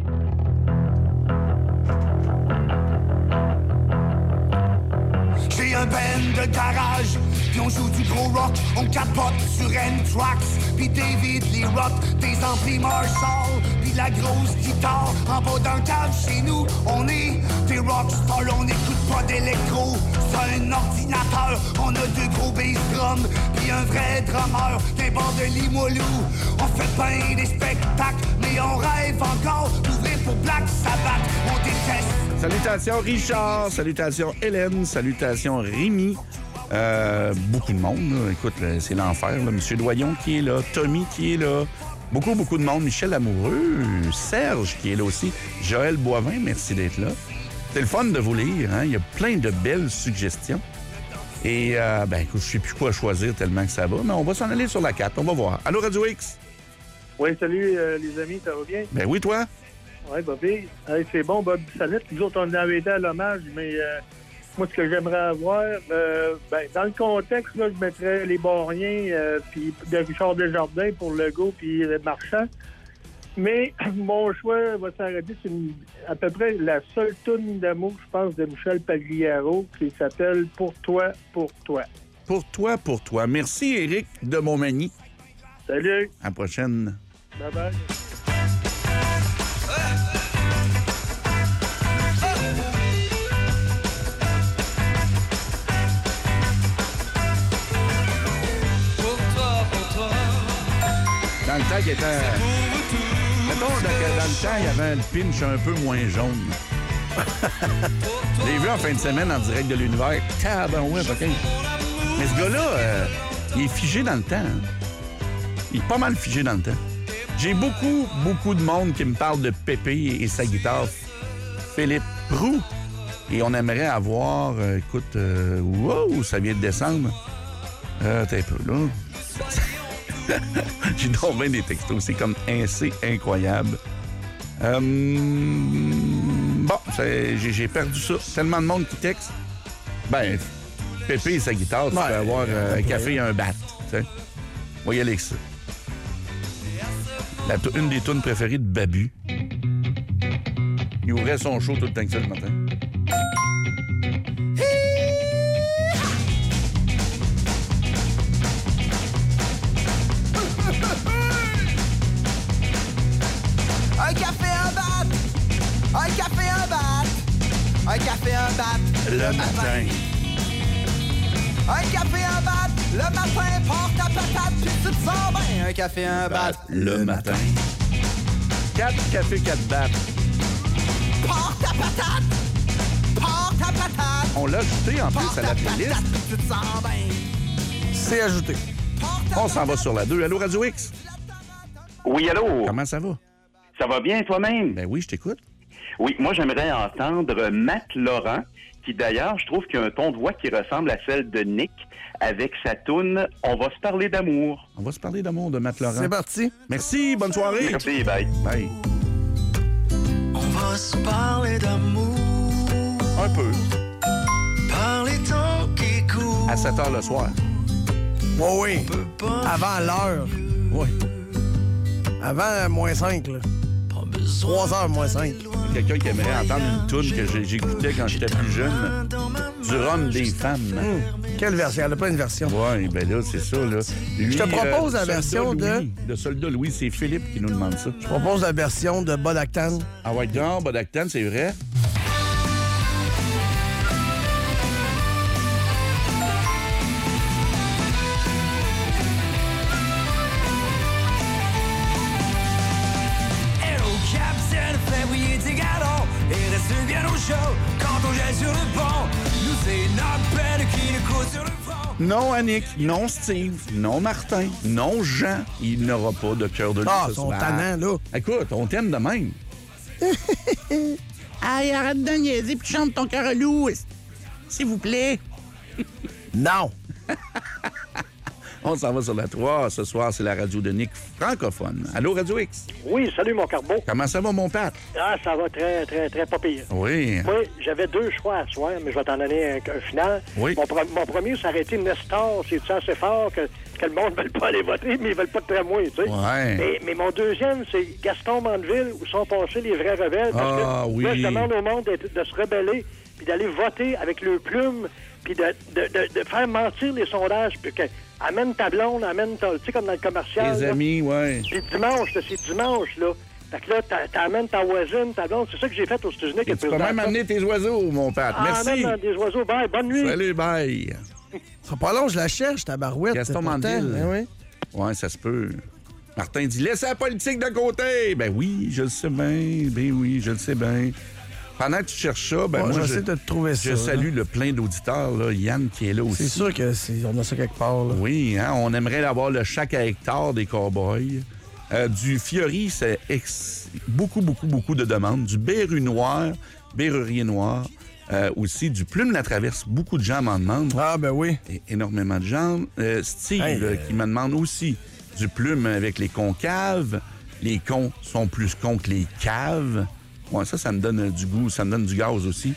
J'ai un band de garage, puis on joue du gros rock, on capote sur N-Trax, puis David Lee Roth, des amplis Marshall, puis la grosse guitare, en bas d'un cave chez nous, on est des rockstars, on n'écoute pas d'électro, c'est un ordinateur, on a deux gros bass drums, puis un vrai drummer, des bords de Limoilou, on fait bien des spectacles, mais on rêve encore d'ouvrir pour Black Sabbath, on déteste. Salutations Richard, salutations Hélène, salutations Rémi. Beaucoup de monde, là. Écoute, là, c'est l'enfer. Là. Monsieur Doyon qui est là, Tommy qui est là. Beaucoup de monde. Michel Amoureux, Serge qui est là aussi. Joël Boivin, merci d'être là. C'est le fun de vous lire. Hein? Il y a plein de belles suggestions. Et, écoute, je sais plus quoi choisir tellement que ça va. Mais on va s'en aller sur la 4. On va voir. Allô, Radio X? Oui, salut les amis, ça va bien? Ben oui, toi? Oui, Bobby. Hey, c'est bon, Bob Bissonnette. Nous autres, on avait été à l'hommage, mais moi, ce que j'aimerais avoir, dans le contexte, là, je mettrais les Borriens, puis de Richard Desjardins pour Legault, puis Marchand. Mais mon choix va s'arrêter sur à peu près la seule toune d'amour, je pense, de Michel Pagliaro, qui s'appelle « Pour toi, pour toi ». Pour toi, pour toi. Merci, Éric de Montmagny. Salut. À la prochaine. Bye-bye. Dans le temps qu'il était... Mettons, dans le temps, il y avait un pinch un peu moins jaune. Je l'ai vu en fin de semaine en direct de l'univers. Tabarouette, OK. Mais ce gars-là, Il est figé dans le temps. Hein? Il est pas mal figé dans le temps. J'ai beaucoup de monde qui me parle de Pépé et sa guitare Philippe Roux. Et on aimerait avoir, écoute, wow, ça vient de descendre. T'es un peu là. J'ai donc bien des textos, c'est comme assez incroyable. Bon, j'ai perdu ça. Tellement de monde qui texte. Ben, Pépé et sa guitare, tu peux avoir un café et un bat. T'sais. On va y aller avec ça. Une des tunes préférées de Babu. Il ouvrait son show tout le temps que ça le matin. Un café, un bat! Un café, un bat! Un café, un bat! Le matin. Un café, un bat! Le matin, porte ta patate, puis tu te sens bien! Un café, un bat! Le matin. 4 cafés, 4 battes. Porte ta patate! Porte ta patate! On l'a ajouté en plus à la playlist. Tu te sens bien! C'est ajouté. On s'en va sur la 2. Allô, Radio X? Oui, allô? Comment ça va? Ça va bien toi-même? Ben oui, je t'écoute. Oui, moi, j'aimerais entendre Matt Laurent, qui d'ailleurs, je trouve qu'il a un ton de voix qui ressemble à celle de Nick, avec sa toune « On va se parler d'amour ». On va se parler d'amour de Matt Laurent. C'est parti. Merci, bonne soirée. Merci, bye. Bye. On va se parler d'amour. Un peu. Par les temps qui courent. À 7 h le soir. Oui. Avant l'heure. Oui. Avant moins 5, là. 3 heures moins 5. Quelqu'un qui aimerait entendre une toune que j'écoutais quand j'étais plus jeune. Du rhum des femmes. Quelle version? Elle n'a pas une version. Oui, ben là, c'est ça, là. Lui, je te propose la version de... De Soldat Louis, c'est Philippe qui nous demande ça. Je propose la version de Bodactan. Ah ouais, non, Bodactan, c'est vrai. Non, Annick, non, Steve, non, Martin, non, Jean. Il n'aura pas de cœur de loup. Ah, son tannant, là. Écoute, on t'aime de même. Aïe, arrête de niaiser puis chante ton cœur à loup, s'il vous plaît. Non. On s'en va sur la 3. Ce soir, c'est la radio de Nick francophone. Allô, Radio X? Oui, salut, mon Carbo. Comment ça va, mon Pat? Ah, ça va très pas pire. Oui. Oui, j'avais 2 choix à soir, mais je vais t'en donner un final. Oui. Mon premier, ça aurait été Nestor. C'est-tu assez fort que le monde ne veut pas aller voter, mais ils veulent pas de tramway, tu sais? Ouais. Mais mon deuxième, c'est Gaston Mandeville, où sont passés les vrais rebelles. Parce que oui. là, je demande au monde de se rebeller, puis d'aller voter avec le plume, puis de faire mentir les sondages, puis que amène ta blonde, amène ta... Tu sais, comme dans le commercial. Les amis, ouais. Puis dimanche, c'est dimanche, là. Fait que là, t'amènes ta voisine, ta blonde. C'est ça que j'ai fait aux États-Unis. Et tu peux même amener tes oiseaux, mon Pat. Merci. Amène des oiseaux. Bye, bonne nuit. Salut, bye. Ça sera pas long, je la cherche, ta barouette. Gaston Mandeville. Ben oui. Ouais, ça se peut. Martin dit, laissez la politique de côté. Ben oui, je le sais bien. Ben oui, je le sais bien. Pendant que tu cherches ça, ben moi, j'essaie de te trouver ça. Je salue le plein d'auditeurs, là, Yann qui est là aussi. C'est sûr qu'on a ça quelque part. Là. Oui, hein, on aimerait avoir le chac à hectare des Cowboys. Du Fiori, c'est beaucoup de demandes. Du Berru noir, Berrurier noir. Aussi, du Plume la Traverse. Beaucoup de gens m'en demandent. Ah, ben oui. Et énormément de gens. Steve, qui me demande aussi du Plume avec les concaves. Les cons sont plus cons que les caves. Ouais, ça me donne du goût, ça me donne du gaz aussi.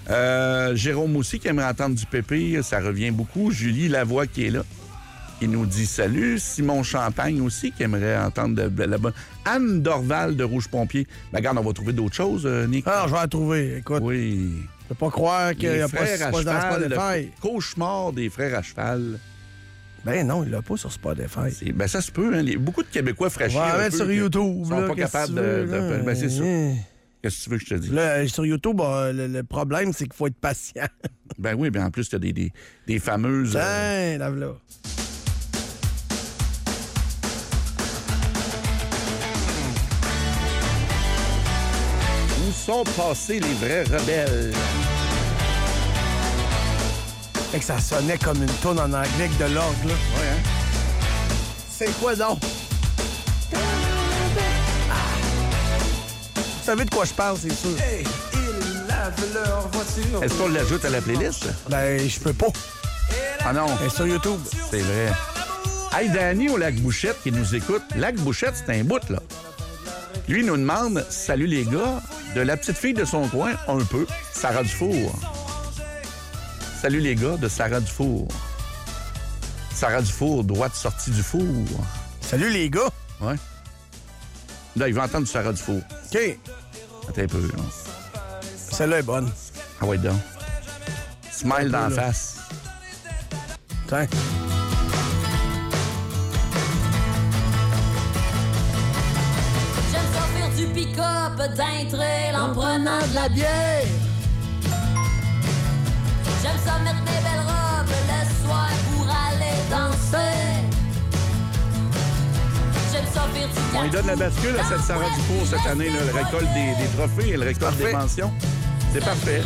Jérôme aussi qui aimerait entendre du Pépé, ça revient beaucoup. Julie Lavoie qui est là, qui nous dit salut. Simon Champagne aussi qui aimerait entendre la bonne. Anne Dorval de Rouge Pompier. Ben, regarde, on va trouver d'autres choses, Nick. Ah, je vais la trouver, écoute. Oui. Je peux pas croire qu'il n'y a pas dans Spotify. Le cauchemar des frères à cheval. Ben non, il l'a pas sur Spotify. Ben ça se peut, hein. Beaucoup de Québécois fraîchis. On va mettre sur YouTube. Ils sont pas capables de... Ben c'est ça. Qu'est-ce que tu veux que je te dise? Là, sur YouTube, le problème, c'est qu'il faut être patient. Ben oui, ben en plus, tu as des fameuses... Ben, lave-là. Où sont passés les vrais rebelles? Fait que ça sonnait comme une toune en anglais avec de l'orgue, là. Ouais, hein? C'est quoi donc? Vous savez de quoi je parle, c'est sûr. Hey, ils lavent leur voiture. Est-ce qu'on l'ajoute à la playlist? Ben, je peux pas. Ah non. Elle est sur YouTube. C'est vrai. Hey, Danny au Lac-Bouchette qui nous écoute. Lac-Bouchette, c'est un bout, là. Lui, il nous demande, salut les gars, de la petite fille de son coin, un peu, Sarah Dufour. Salut les gars de Sarah Dufour. Sarah Dufour, droite sortie du four. Salut les gars. Ouais. Là, il va entendre du Sarah Dufour. OK. Attends un peu, là. Celle-là est bonne. Ah ouais, donc. Smile d'en face. Tiens. J'aime sortir du pick-up d'un trail en prenant de la bière. J'aime ça mettre mes belles robes le soir pour aller danser. J'aime ça faire du On lui donne la bascule à cette Sarah Dufour cette année, là. Elle récolte des trophées, elle récolte des mentions. C'est parfait.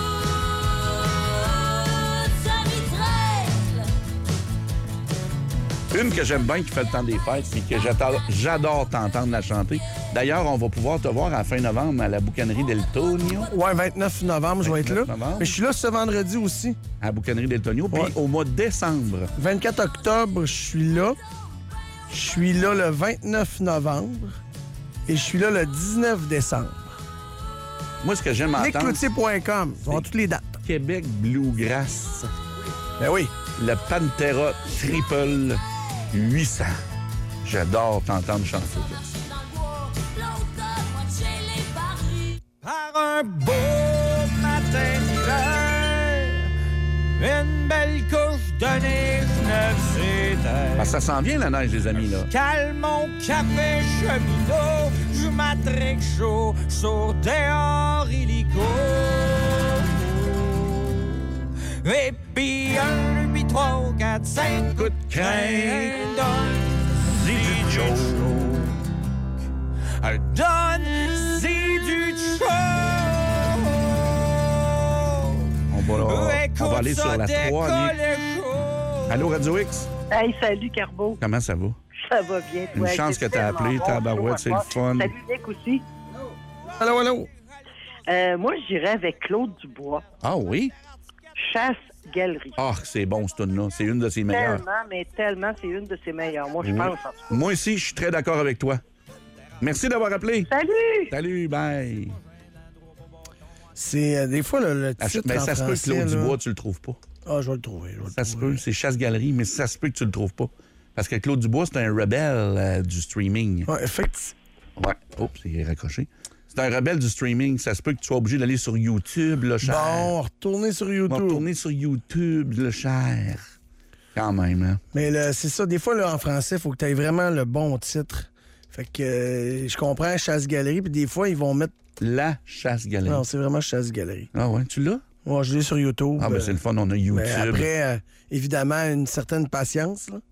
Une que j'aime bien qui fait le temps des fêtes, puis que j'adore t'entendre la chanter. D'ailleurs, on va pouvoir te voir à la fin novembre à la boucanerie del Tonio. Ouais, 29 novembre, je vais être là. Mais je suis là ce vendredi aussi. À la boucanerie del Tonio. Puis au mois de décembre. 24 octobre, je suis là. Je suis là le 29 novembre. Et je suis là le 19 décembre. Moi, ce que j'aime entendre... NickCloutier.com. Ils ont toutes les dates. Québec Bluegrass. Ben oui. Le Pantera Triple 800. J'adore t'entendre chanter. Par un beau matin d'hiver, une belle couche de neige neuf s'éteint. Ah, ça sent bien la neige, les amis, là. Calme mon café cheminot, je m'attraque chaud sur dehors illico. Et puis 1, 2, 3, 4, 5 coups de crainte. Donne-y du choc. Donne-y du choc. On va aller sur la 3. Allô, Radio X? Hey, salut, Carbo. Comment ça va? Ça va bien, toi. Une chance que t'as appelé, tabarouette, c'est le fun. Salut, Nick aussi. Allô, allô. Moi, j'irais avec Claude Dubois. Ah oui? Chasse-galerie. Ah, c'est bon, ce tune-là. C'est une de ses meilleures. Tellement, mais tellement, c'est une de ses meilleures. Moi, je pense, en tout cas. Moi aussi, je suis très d'accord avec toi. Merci d'avoir appelé. Salut! Salut, bye! C'est des fois le titre Ben, en ça se peut que français, Claude là. Dubois, tu le trouves pas. Ah, je vais le trouver. Ça se peut, c'est Chasse-Galerie, mais ça se peut que tu le trouves pas. Parce que Claude Dubois, c'est un rebelle du streaming. Ouais, effectivement. Ouais. Oups, c'est raccroché. C'est un rebelle du streaming. Ça se peut que tu sois obligé d'aller sur YouTube, le cher. Bon, retourner sur YouTube. Retourner sur YouTube, le cher. Quand même, hein? Mais c'est ça, des fois, là, en français, il faut que tu aies vraiment le bon titre. Fait que je comprends Chasse-Galerie, puis des fois, ils vont mettre... La Chasse-Galerie. Non, c'est vraiment Chasse-Galerie. Ah ouais, tu l'as? Ouais, je l'ai sur YouTube. Ah, ben c'est le fun, on a YouTube. Mais après, évidemment, une certaine patience, là.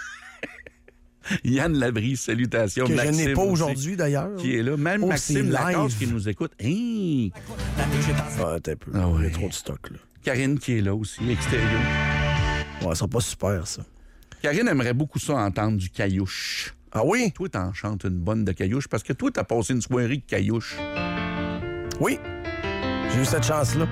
Yann Labrie, salutations. Que Maxime je n'ai pas aussi, aujourd'hui, d'ailleurs. Qui est là. Même Oh, Maxime c'est Lacasse live. qui nous écoute. Hey! Ah, t'es un peu. Ah ouais. Il y a trop de stock, là. Karine qui est là aussi, extérieur. Ouais, ça sera pas super, ça. Karine aimerait beaucoup ça entendre du caillouche. Ah oui? Toi, t'en chantes une bonne de caillouche parce que toi, t'as passé une soirée de caillouche. Oui. J'ai eu cette chance-là.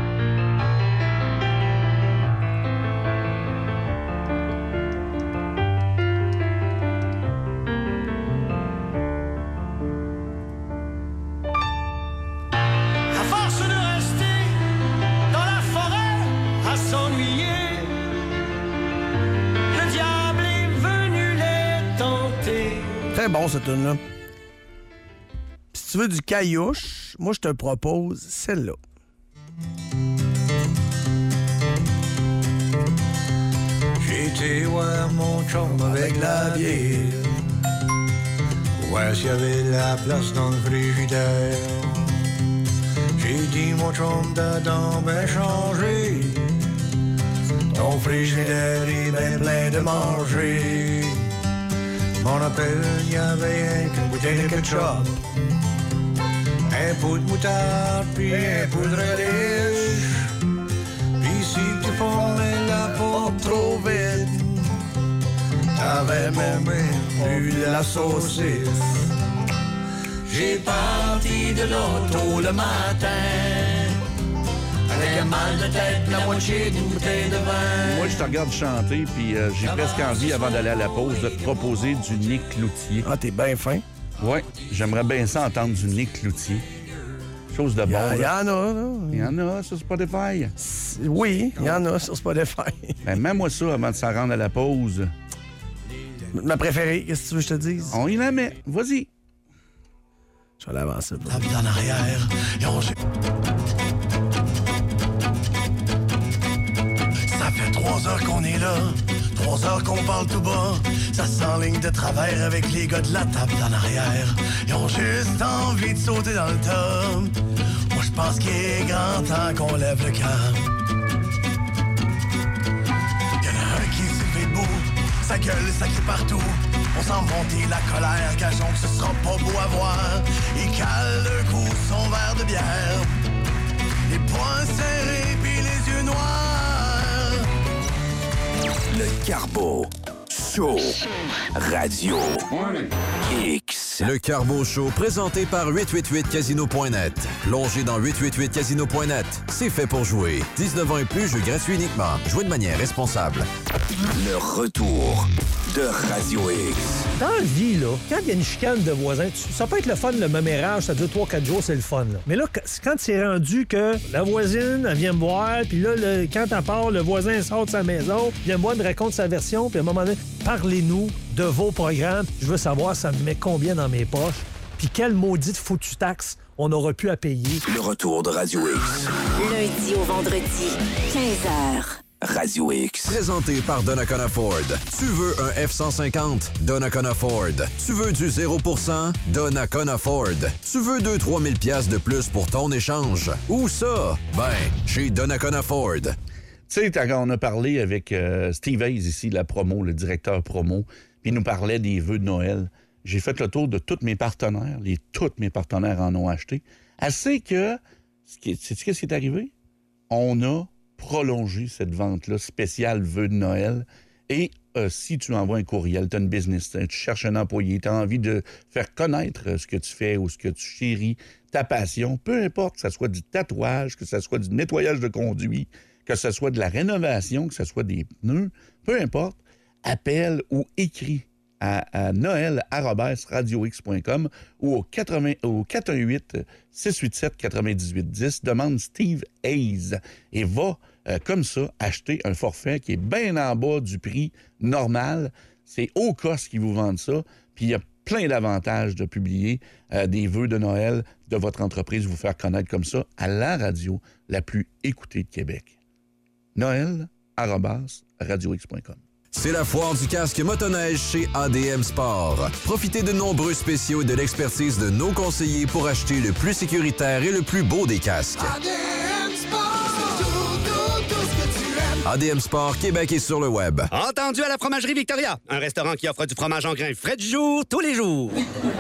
À force de rester dans la forêt à s'ennuyer, le diable est venu les tenter. Très bon, cette tune-là. Si tu veux du caillouche, moi, je te propose celle-là. J'ai été voir mon chum avec la bière, voir s'il y avait la place dans le frigidaire. J'ai dit mon chum dedans ben changé, ton frigidaire est ben plein de manger. Mon appel, il y avait qu'une bouteille de ketchup, un pot de moutarde puis un pot de relish. Puis si tu formé la peau trop vite. T'avais même eu la saucisse. J'ai parti de l'auto le matin avec un mal de tête, la moitié d'une bouteille de vin. Moi, je te regarde chanter, puis j'ai presque envie, avant d'aller à la pause, de te proposer du Nick Cloutier. Ah, t'es bien fin. Oui, j'aimerais bien ça entendre du Nick Cloutier. Chose de bon. Il y en a, là. Il y en a sur Spotify. Oui, il y en a sur Spotify. Ben, mets-moi ça avant de s'en rendre à la pause. Ma préférée, qu'est-ce que tu veux que je te dise? On y la met. Vas-y. Je vais l'avancer. Tape en arrière. Ça fait 3 heures qu'on est là. 3 heures qu'on parle tout bas. Ça s'enligne de travers avec les gars de la table en arrière. Ils ont juste envie de sauter dans le tas. Moi, je pense qu'il est grand temps qu'on lève le camp. Y'en a un qui s'est levé debout. Sa gueule, ça crie partout. On sent monter la colère. Gageons que ce sera pas beau à voir. Il cale le coup son verre de bière. Les poings serrés puis les yeux noirs. Le Carbo Show Radio X. Le Carbo Show, présenté par 888casino.net. Plongez dans 888casino.net. C'est fait pour jouer. 19 ans et plus, jeu gratuit uniquement. Jouez de manière responsable. Le retour de Radio X. Dans la vie, là, quand il y a une chicane de voisins, ça peut être le fun, le mémérage, ça dure 3-4 jours, c'est le fun. Là. Mais là, quand c'est rendu que la voisine, elle vient me voir, puis là, quand elle part, le voisin sort de sa maison, vient me voir, me raconte sa version, puis à un moment donné, parlez-nous de vos programmes. Je veux savoir, ça me met combien dans mes poches, puis quelle maudite foutue taxe on aura pu à payer. Le retour de Radio X. Lundi au vendredi, 15h. Radio X. Présenté par Donnacona Ford. Tu veux un F-150? Donnacona Ford. Tu veux du 0%? Donnacona Ford. Tu veux 2-3 000 $ de plus pour ton échange? Où ça? Ben, chez Donnacona Ford. Tu sais, quand on a parlé avec Steve Hayes ici, la promo, le directeur promo, puis il nous parlait des vœux de Noël, j'ai fait le tour de tous mes partenaires. Tous mes partenaires en ont acheté. Assez que, sais-tu qu'est-ce qui est arrivé? On a prolonger cette vente-là spéciale vœux de Noël. Et si tu envoies un courriel, tu as une business, tu cherches un employé, tu as envie de faire connaître ce que tu fais ou ce que tu chéris, ta passion, peu importe, que ce soit du tatouage, que ce soit du nettoyage de conduit, que ce soit de la rénovation, que ce soit des pneus, peu importe, appelle ou écris à noël@radiox.com ou au 418-687-9810. Demande Steve Hayes et va, comme ça, acheter un forfait qui est bien en bas du prix normal. C'est au cost qu'ils vous vendent ça. Puis il y a plein d'avantages de publier des vœux de Noël de votre entreprise, vous faire connaître comme ça à la radio la plus écoutée de Québec. noël@radiox.com. C'est la foire du casque motoneige chez ADM Sport. Profitez de nombreux spéciaux et de l'expertise de nos conseillers pour acheter le plus sécuritaire et le plus beau des casques. ADM Sport, c'est tout ce que tu aimes. ADM Sport, Québec est sur le web. Entendu à la Fromagerie Victoria, un restaurant qui offre du fromage en grains frais du jour, tous les jours.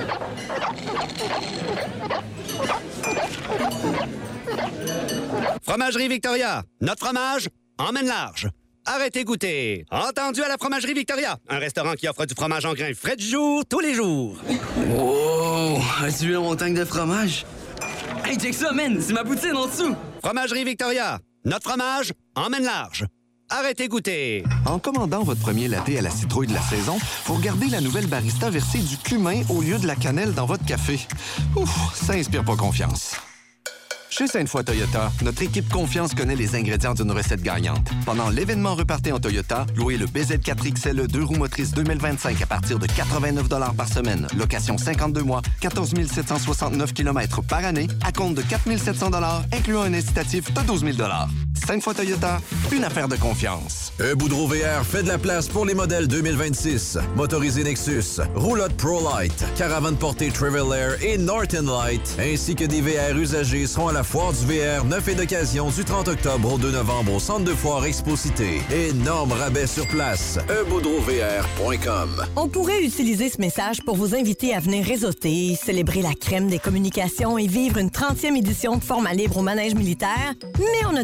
Fromagerie Victoria, notre fromage emmène large. Arrêtez goûter. Entendu à la Fromagerie Victoria, un restaurant qui offre du fromage en grains frais du jour, tous les jours. Wow! As-tu vu mon tank de fromage? Hey, check ça, man! C'est ma poutine en dessous! Fromagerie Victoria, notre fromage emmène large. Arrêtez goûter. En commandant votre premier latte à la citrouille de la saison, vous regardez la nouvelle barista verser du cumin au lieu de la cannelle dans votre café. Ouf, ça inspire pas confiance. Chez Sainte-Foy Toyota, notre équipe confiance connaît les ingrédients d'une recette gagnante. Pendant l'événement Repartez en Toyota, louez le BZ4 XLE 2 roues motrices 2025 à partir de 89 $ par semaine. Location 52 mois, 14 769 km par année, à compte de 4 700 $, incluant un incitatif de 12 000 $. Sainte-Foy Toyota, une affaire de confiance. Boudreau VR fait de la place pour les modèles 2026. Motorisé Nexus, roulotte ProLite, caravane portée Traveler et Norton Light, ainsi que des VR usagés seront à la foire du VR 9 et d'occasion du 30 octobre au 2 novembre au centre de foire Expo-Cité. Énorme rabais sur place. boudreauvr.com. On pourrait utiliser ce message pour vous inviter à venir réseauter, célébrer la crème des communications et vivre une 30e édition de format libre au Manège militaire, mais on a décidé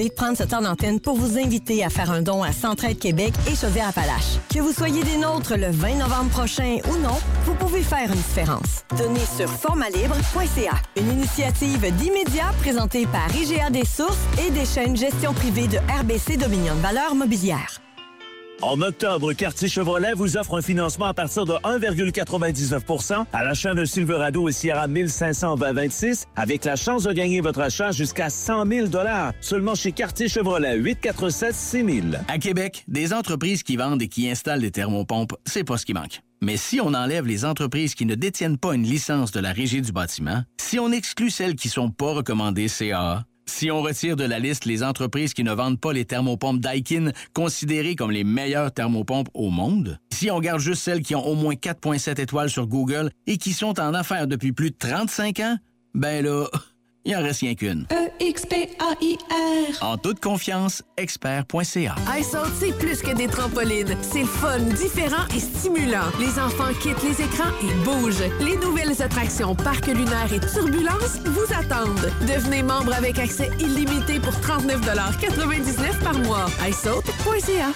de prendre ce temps d'antenne pour vous inviter à faire un don à Centraide Québec et Chaudière-Appalaches. Que vous soyez des nôtres le 20 novembre prochain ou non, vous pouvez faire une différence. Donnez sur formalibre.ca. Une initiative d'immédiat présentée par IGA des Sources et des chaînes gestion privée de RBC Dominion de Valeurs mobilières. En octobre, Quartier Chevrolet vous offre un financement à partir de 1,99 % à l'achat d'un Silverado et Sierra 1500-26 avec la chance de gagner votre achat jusqu'à 100 000 $ seulement chez Quartier Chevrolet, 847-6000. À Québec, des entreprises qui vendent et qui installent des thermopompes, c'est pas ce qui manque. Mais si on enlève les entreprises qui ne détiennent pas une licence de la Régie du bâtiment, si on exclut celles qui sont pas recommandées CAA, si on retire de la liste les entreprises qui ne vendent pas les thermopompes Daikin, considérées comme les meilleures thermopompes au monde, si on garde juste celles qui ont au moins 4,7 étoiles sur Google et qui sont en affaires depuis plus de 35 ans, ben là, il en reste rien qu'une. EXPAIR. En toute confiance, expert.ca. iSaute, c'est plus que des trampolines. C'est le fun, différent et stimulant. Les enfants quittent les écrans et bougent. Les nouvelles attractions Parc lunaire et Turbulence vous attendent. Devenez membre avec accès illimité pour 39,99 $ par mois. iSaute.ca.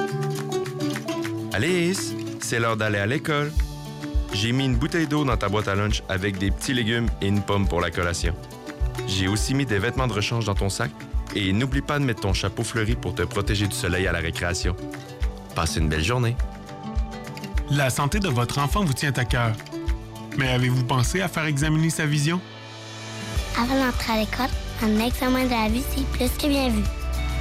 Alice, c'est l'heure d'aller à l'école. J'ai mis une bouteille d'eau dans ta boîte à lunch avec des petits légumes et une pomme pour la collation. J'ai aussi mis des vêtements de rechange dans ton sac et n'oublie pas de mettre ton chapeau fleuri pour te protéger du soleil à la récréation. Passe une belle journée. La santé de votre enfant vous tient à cœur. Mais avez-vous pensé à faire examiner sa vision? Avant d'entrer à l'école, un examen de la vue, c'est plus que bien vu.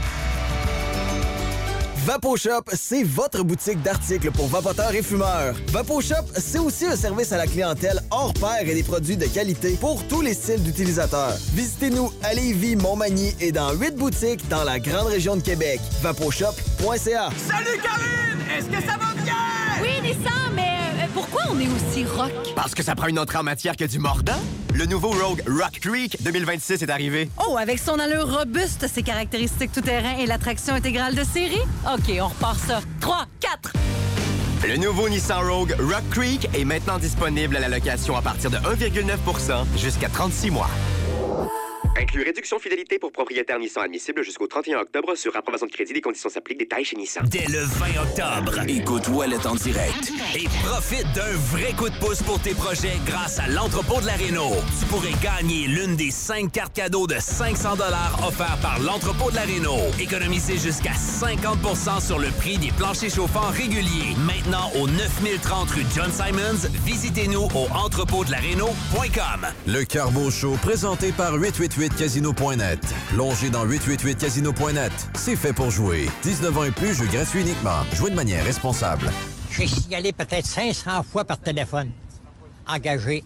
VapoShop, c'est votre boutique d'articles pour vapoteurs et fumeurs. VapoShop, c'est aussi un service à la clientèle hors pair et des produits de qualité pour tous les styles d'utilisateurs. Visitez-nous à Lévis, Montmagny et dans 8 boutiques dans la grande région de Québec. VapoShop.ca. Salut Karine! Est-ce que ça va bien? Oui, Nissan, mais pourquoi on est aussi rock? Parce que ça prend une entrée en matière que du mordant. Le nouveau Rogue Rock Creek 2026 est arrivé. Oh, avec son allure robuste, ses caractéristiques tout-terrain et l'attraction intégrale de série? OK, on repart ça. 3, 4. Le nouveau Nissan Rogue Rock Creek est maintenant disponible à la location à partir de 1,9 % jusqu'à 36 mois. Inclus réduction fidélité pour propriétaire Nissan admissible jusqu'au 31 octobre sur approbation de crédit. Les conditions s'appliquent. Détails chez Nissan. Dès le 20 octobre, écoute Ouellet en direct. Et profite d'un vrai coup de pouce pour tes projets grâce à l'entrepôt de la Réno. Tu pourrais gagner l'une des 5 cartes cadeaux de 500 $ offertes par l'entrepôt de la Réno. Économisez jusqu'à 50 % sur le prix des planchers chauffants réguliers. Maintenant au 9030 rue John Simons, visitez-nous au entrepôtdelaréno.com. Le Carbo Show présenté par 888casino.net. Plongez dans 888casino.net. C'est fait pour jouer. 19 ans et plus, jeu gratuit uniquement. Jouez de manière responsable. J'ai signalé peut-être 500 fois par téléphone. Engagé.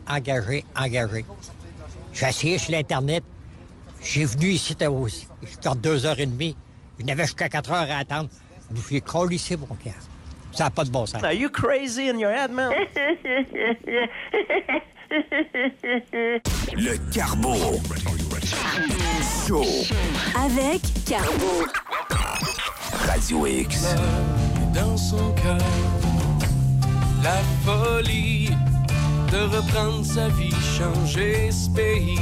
J'ai essayé sur l'Internet. J'ai venu ici aussi. Jusqu'à 2h30. Il n'avait jusqu'à 4 heures à attendre. J'ai collissé mon casque. Ça n'a pas de bon sens. Are you crazy in your head, man? Le Carbo Show. Avec Carbo. Radio X. Dans son cœur, la folie de reprendre sa vie, changer ce pays.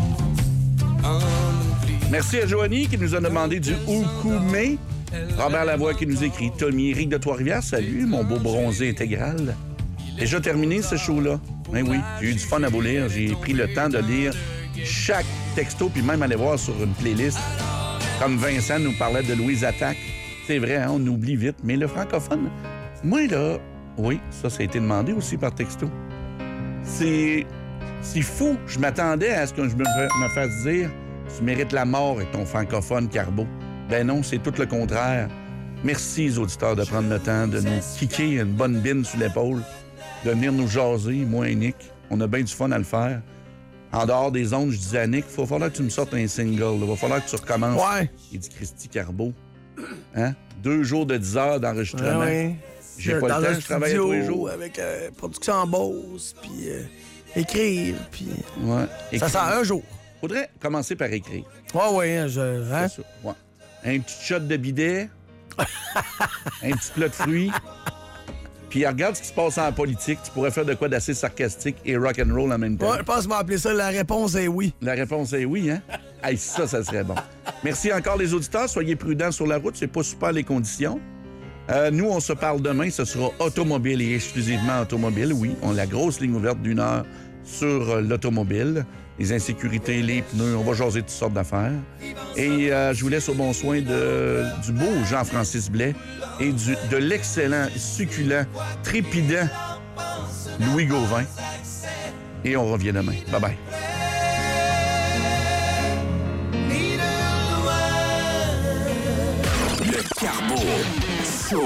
Merci à Joanie qui nous a demandé du Oukoumé. Robert Lavoie qui nous écrit. Tommy Éric de Trois-Rivières, salut, mon beau bronzé intégral. Déjà terminé ce show-là? Ben oui, j'ai eu du fun à vous lire. J'ai pris le temps de lire chaque texto, puis même aller voir sur une playlist. Comme Vincent nous parlait de Louise Attaque. C'est vrai, hein, on oublie vite. Mais le francophone, moi, là, oui, ça a été demandé aussi par texto. C'est fou. Je m'attendais à ce que je me fasse dire « Tu mérites la mort avec ton francophone, Carbo ». Ben non, c'est tout le contraire. Merci, les auditeurs, de prendre le temps de nous kicker une bonne bine sur l'épaule, de venir nous jaser, moi et Nick. On a bien du fun à le faire. En dehors des ondes, je disais à Nick, il va falloir que tu me sortes un single. Il va falloir que tu recommences. Ouais. Il dit Christy Carbo. Hein? 2 jours de 10 heures d'enregistrement. Ouais. J'ai pas le temps, je travaille tous les jours. Avec production en Beauce, puis écrire, puis... Ouais. Ça sent un jour. Faudrait commencer par écrire. Ouais, hein? C'est ça. Ouais. Un petit shot de bidet, un petit plat de fruits. Puis regarde ce qui se passe en politique. Tu pourrais faire de quoi d'assez sarcastique et rock'n'roll en même temps. Ouais, je pense qu'on va appeler ça « La réponse est oui ». La réponse est oui, hein? Hey, ça serait bon. Merci encore les auditeurs. Soyez prudents sur la route. C'est pas super les conditions. Nous, on se parle demain. Ce sera automobile et exclusivement automobile. Oui, on a la grosse ligne ouverte d'1 heure sur l'automobile. Les insécurités, les pneus. On va jaser toutes sortes d'affaires. Et je vous laisse au bon soin du beau Jean-Francis Blais et de l'excellent, succulent, trépidant Louis Gauvin. Et on revient demain. Bye-bye. Le Carbo Show.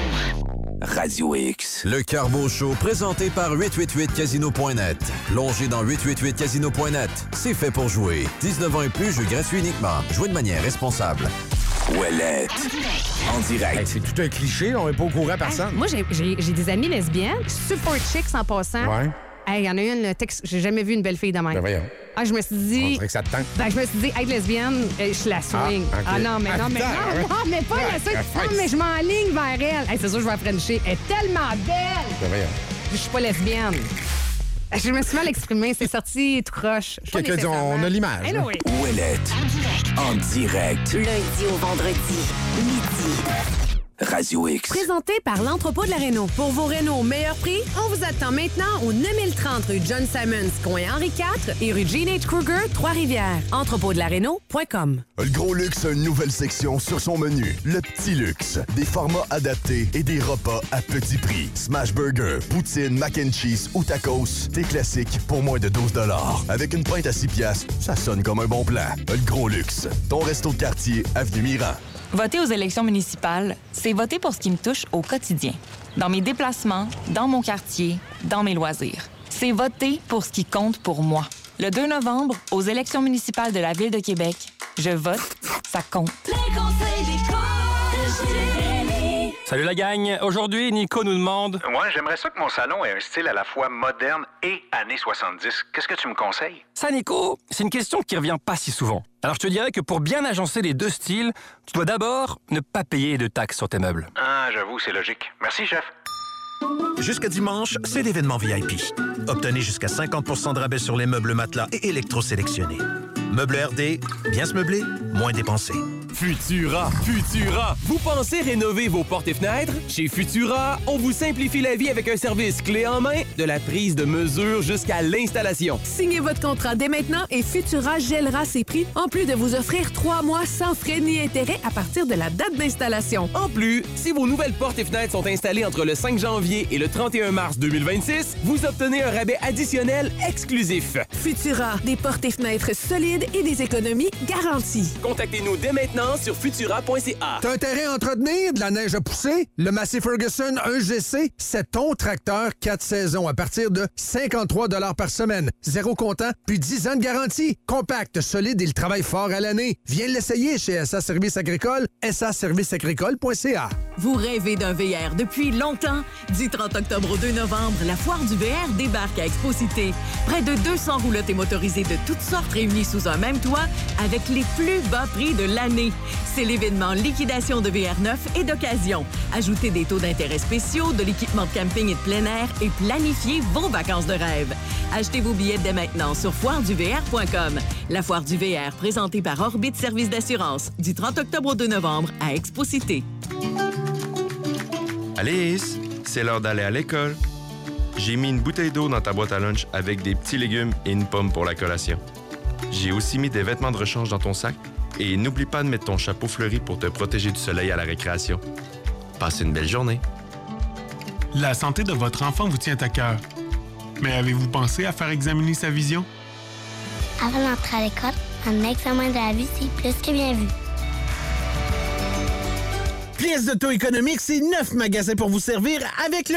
Radio X. Le Carbo Show, présenté par 888casino.net. Plongez dans 888casino.net. C'est fait pour jouer. 19 ans et plus, jeu gratuit uniquement. Jouez de manière responsable. Ouellette. En direct. Hey, c'est tout un cliché, on n'est pas au courant à personne. Moi, j'ai des amies lesbiennes, super chicks en passant. Ouais. Hey, il y en a une, le texte, j'ai jamais vu une belle fille de même. Ben voyons. Ah, je me suis dit. On dirait que ça te tente. Ben, je me suis dit, être lesbienne, je la swing. Ah, okay. Non, mais pas la swing. Non, mais je m'enligne vers elle. Hey, c'est sûr, je vais la frencher. Elle est tellement belle. Ben voyons. Je suis pas lesbienne. Je me suis mal exprimée, c'est sorti tout croche. Quelqu'un dit, on a l'image. Hey, oui. Ouellette. En direct. Lundi au vendredi, midi. Radio X. Présenté par l'Entrepôt de la Réno. Pour vos Réno au meilleur prix, on vous attend maintenant au 9030 rue John Simons, coin Henri IV et rue Gene H. Kruger, Trois-Rivières. Entrepôtdelaréno.com. Le Gros Luxe a une nouvelle section sur son menu. Le Petit Luxe. Des formats adaptés et des repas à petit prix. Smash Burger, poutine, mac and cheese ou tacos. Des classiques pour moins de 12 $. Avec une pinte à 6 piastres, ça sonne comme un bon plan. Le Gros Luxe. Ton resto de quartier, Avenue Mirand. Voter aux élections municipales, c'est voter pour ce qui me touche au quotidien. Dans mes déplacements, dans mon quartier, dans mes loisirs. C'est voter pour ce qui compte pour moi. Le 2 novembre, aux élections municipales de la Ville de Québec, je vote, ça compte. Les conseils d'école de Jérémy. Salut la gang! Aujourd'hui, Nico nous demande... Ouais, j'aimerais ça que mon salon ait un style à la fois moderne et années 70. Qu'est-ce que tu me conseilles? Ça, Nico, c'est une question qui revient pas si souvent. Alors, je te dirais que pour bien agencer les deux styles, tu dois d'abord ne pas payer de taxes sur tes meubles. Ah, j'avoue, c'est logique. Merci, chef. Jusqu'à dimanche, c'est l'événement VIP. Obtenez jusqu'à 50 de rabais sur les meubles matelas et électro-sélectionnés. Meubles RD, bien se meubler, moins dépenser. Futura! Vous pensez rénover vos portes et fenêtres? Chez Futura, on vous simplifie la vie avec un service clé en main, de la prise de mesure jusqu'à l'installation. Signez votre contrat dès maintenant et Futura gèlera ses prix, en plus de vous offrir 3 mois sans frais ni intérêts à partir de la date d'installation. En plus, si vos nouvelles portes et fenêtres sont installées entre le 5 janvier et le 31 mars 2026, vous obtenez un rabais additionnel exclusif. Futura, des portes et fenêtres solides et des économies garanties. Contactez-nous dès maintenant sur futura.ca. T'as intérêt à entretenir, de la neige à pousser? Le Massey Ferguson 1GC, c'est ton tracteur 4 saisons à partir de 53 $ par semaine. 0 comptant, puis 10 ans de garantie. Compact, solide et le travail fort à l'année. Viens l'essayer chez SA Services Agricoles, saserviceagricole.ca. Vous rêvez d'un VR depuis longtemps? Du 30 octobre au 2 novembre, la foire du VR débarque à Expo-Cité. Près de 200 roulottes et motorisées de toutes sortes réunies sous un même toit avec les plus bas prix de l'année. C'est l'événement liquidation de VR neuf et d'occasion. Ajoutez des taux d'intérêt spéciaux, de l'équipement de camping et de plein air et planifiez vos vacances de rêve. Achetez vos billets dès maintenant sur foireduvr.com. La foire du VR, présentée par Orbit Services d'assurance, du 30 octobre au 2 novembre à Expo-Cité. Alice, c'est l'heure d'aller à l'école. J'ai mis une bouteille d'eau dans ta boîte à lunch avec des petits légumes et une pomme pour la collation. J'ai aussi mis des vêtements de rechange dans ton sac et n'oublie pas de mettre ton chapeau fleuri pour te protéger du soleil à la récréation. Passe une belle journée. La santé de votre enfant vous tient à cœur. Mais avez-vous pensé à faire examiner sa vision? Avant d'entrer à l'école, un examen de la vue, c'est plus que bien vu. Pièces d'auto économique, c'est 9 magasins pour vous servir avec le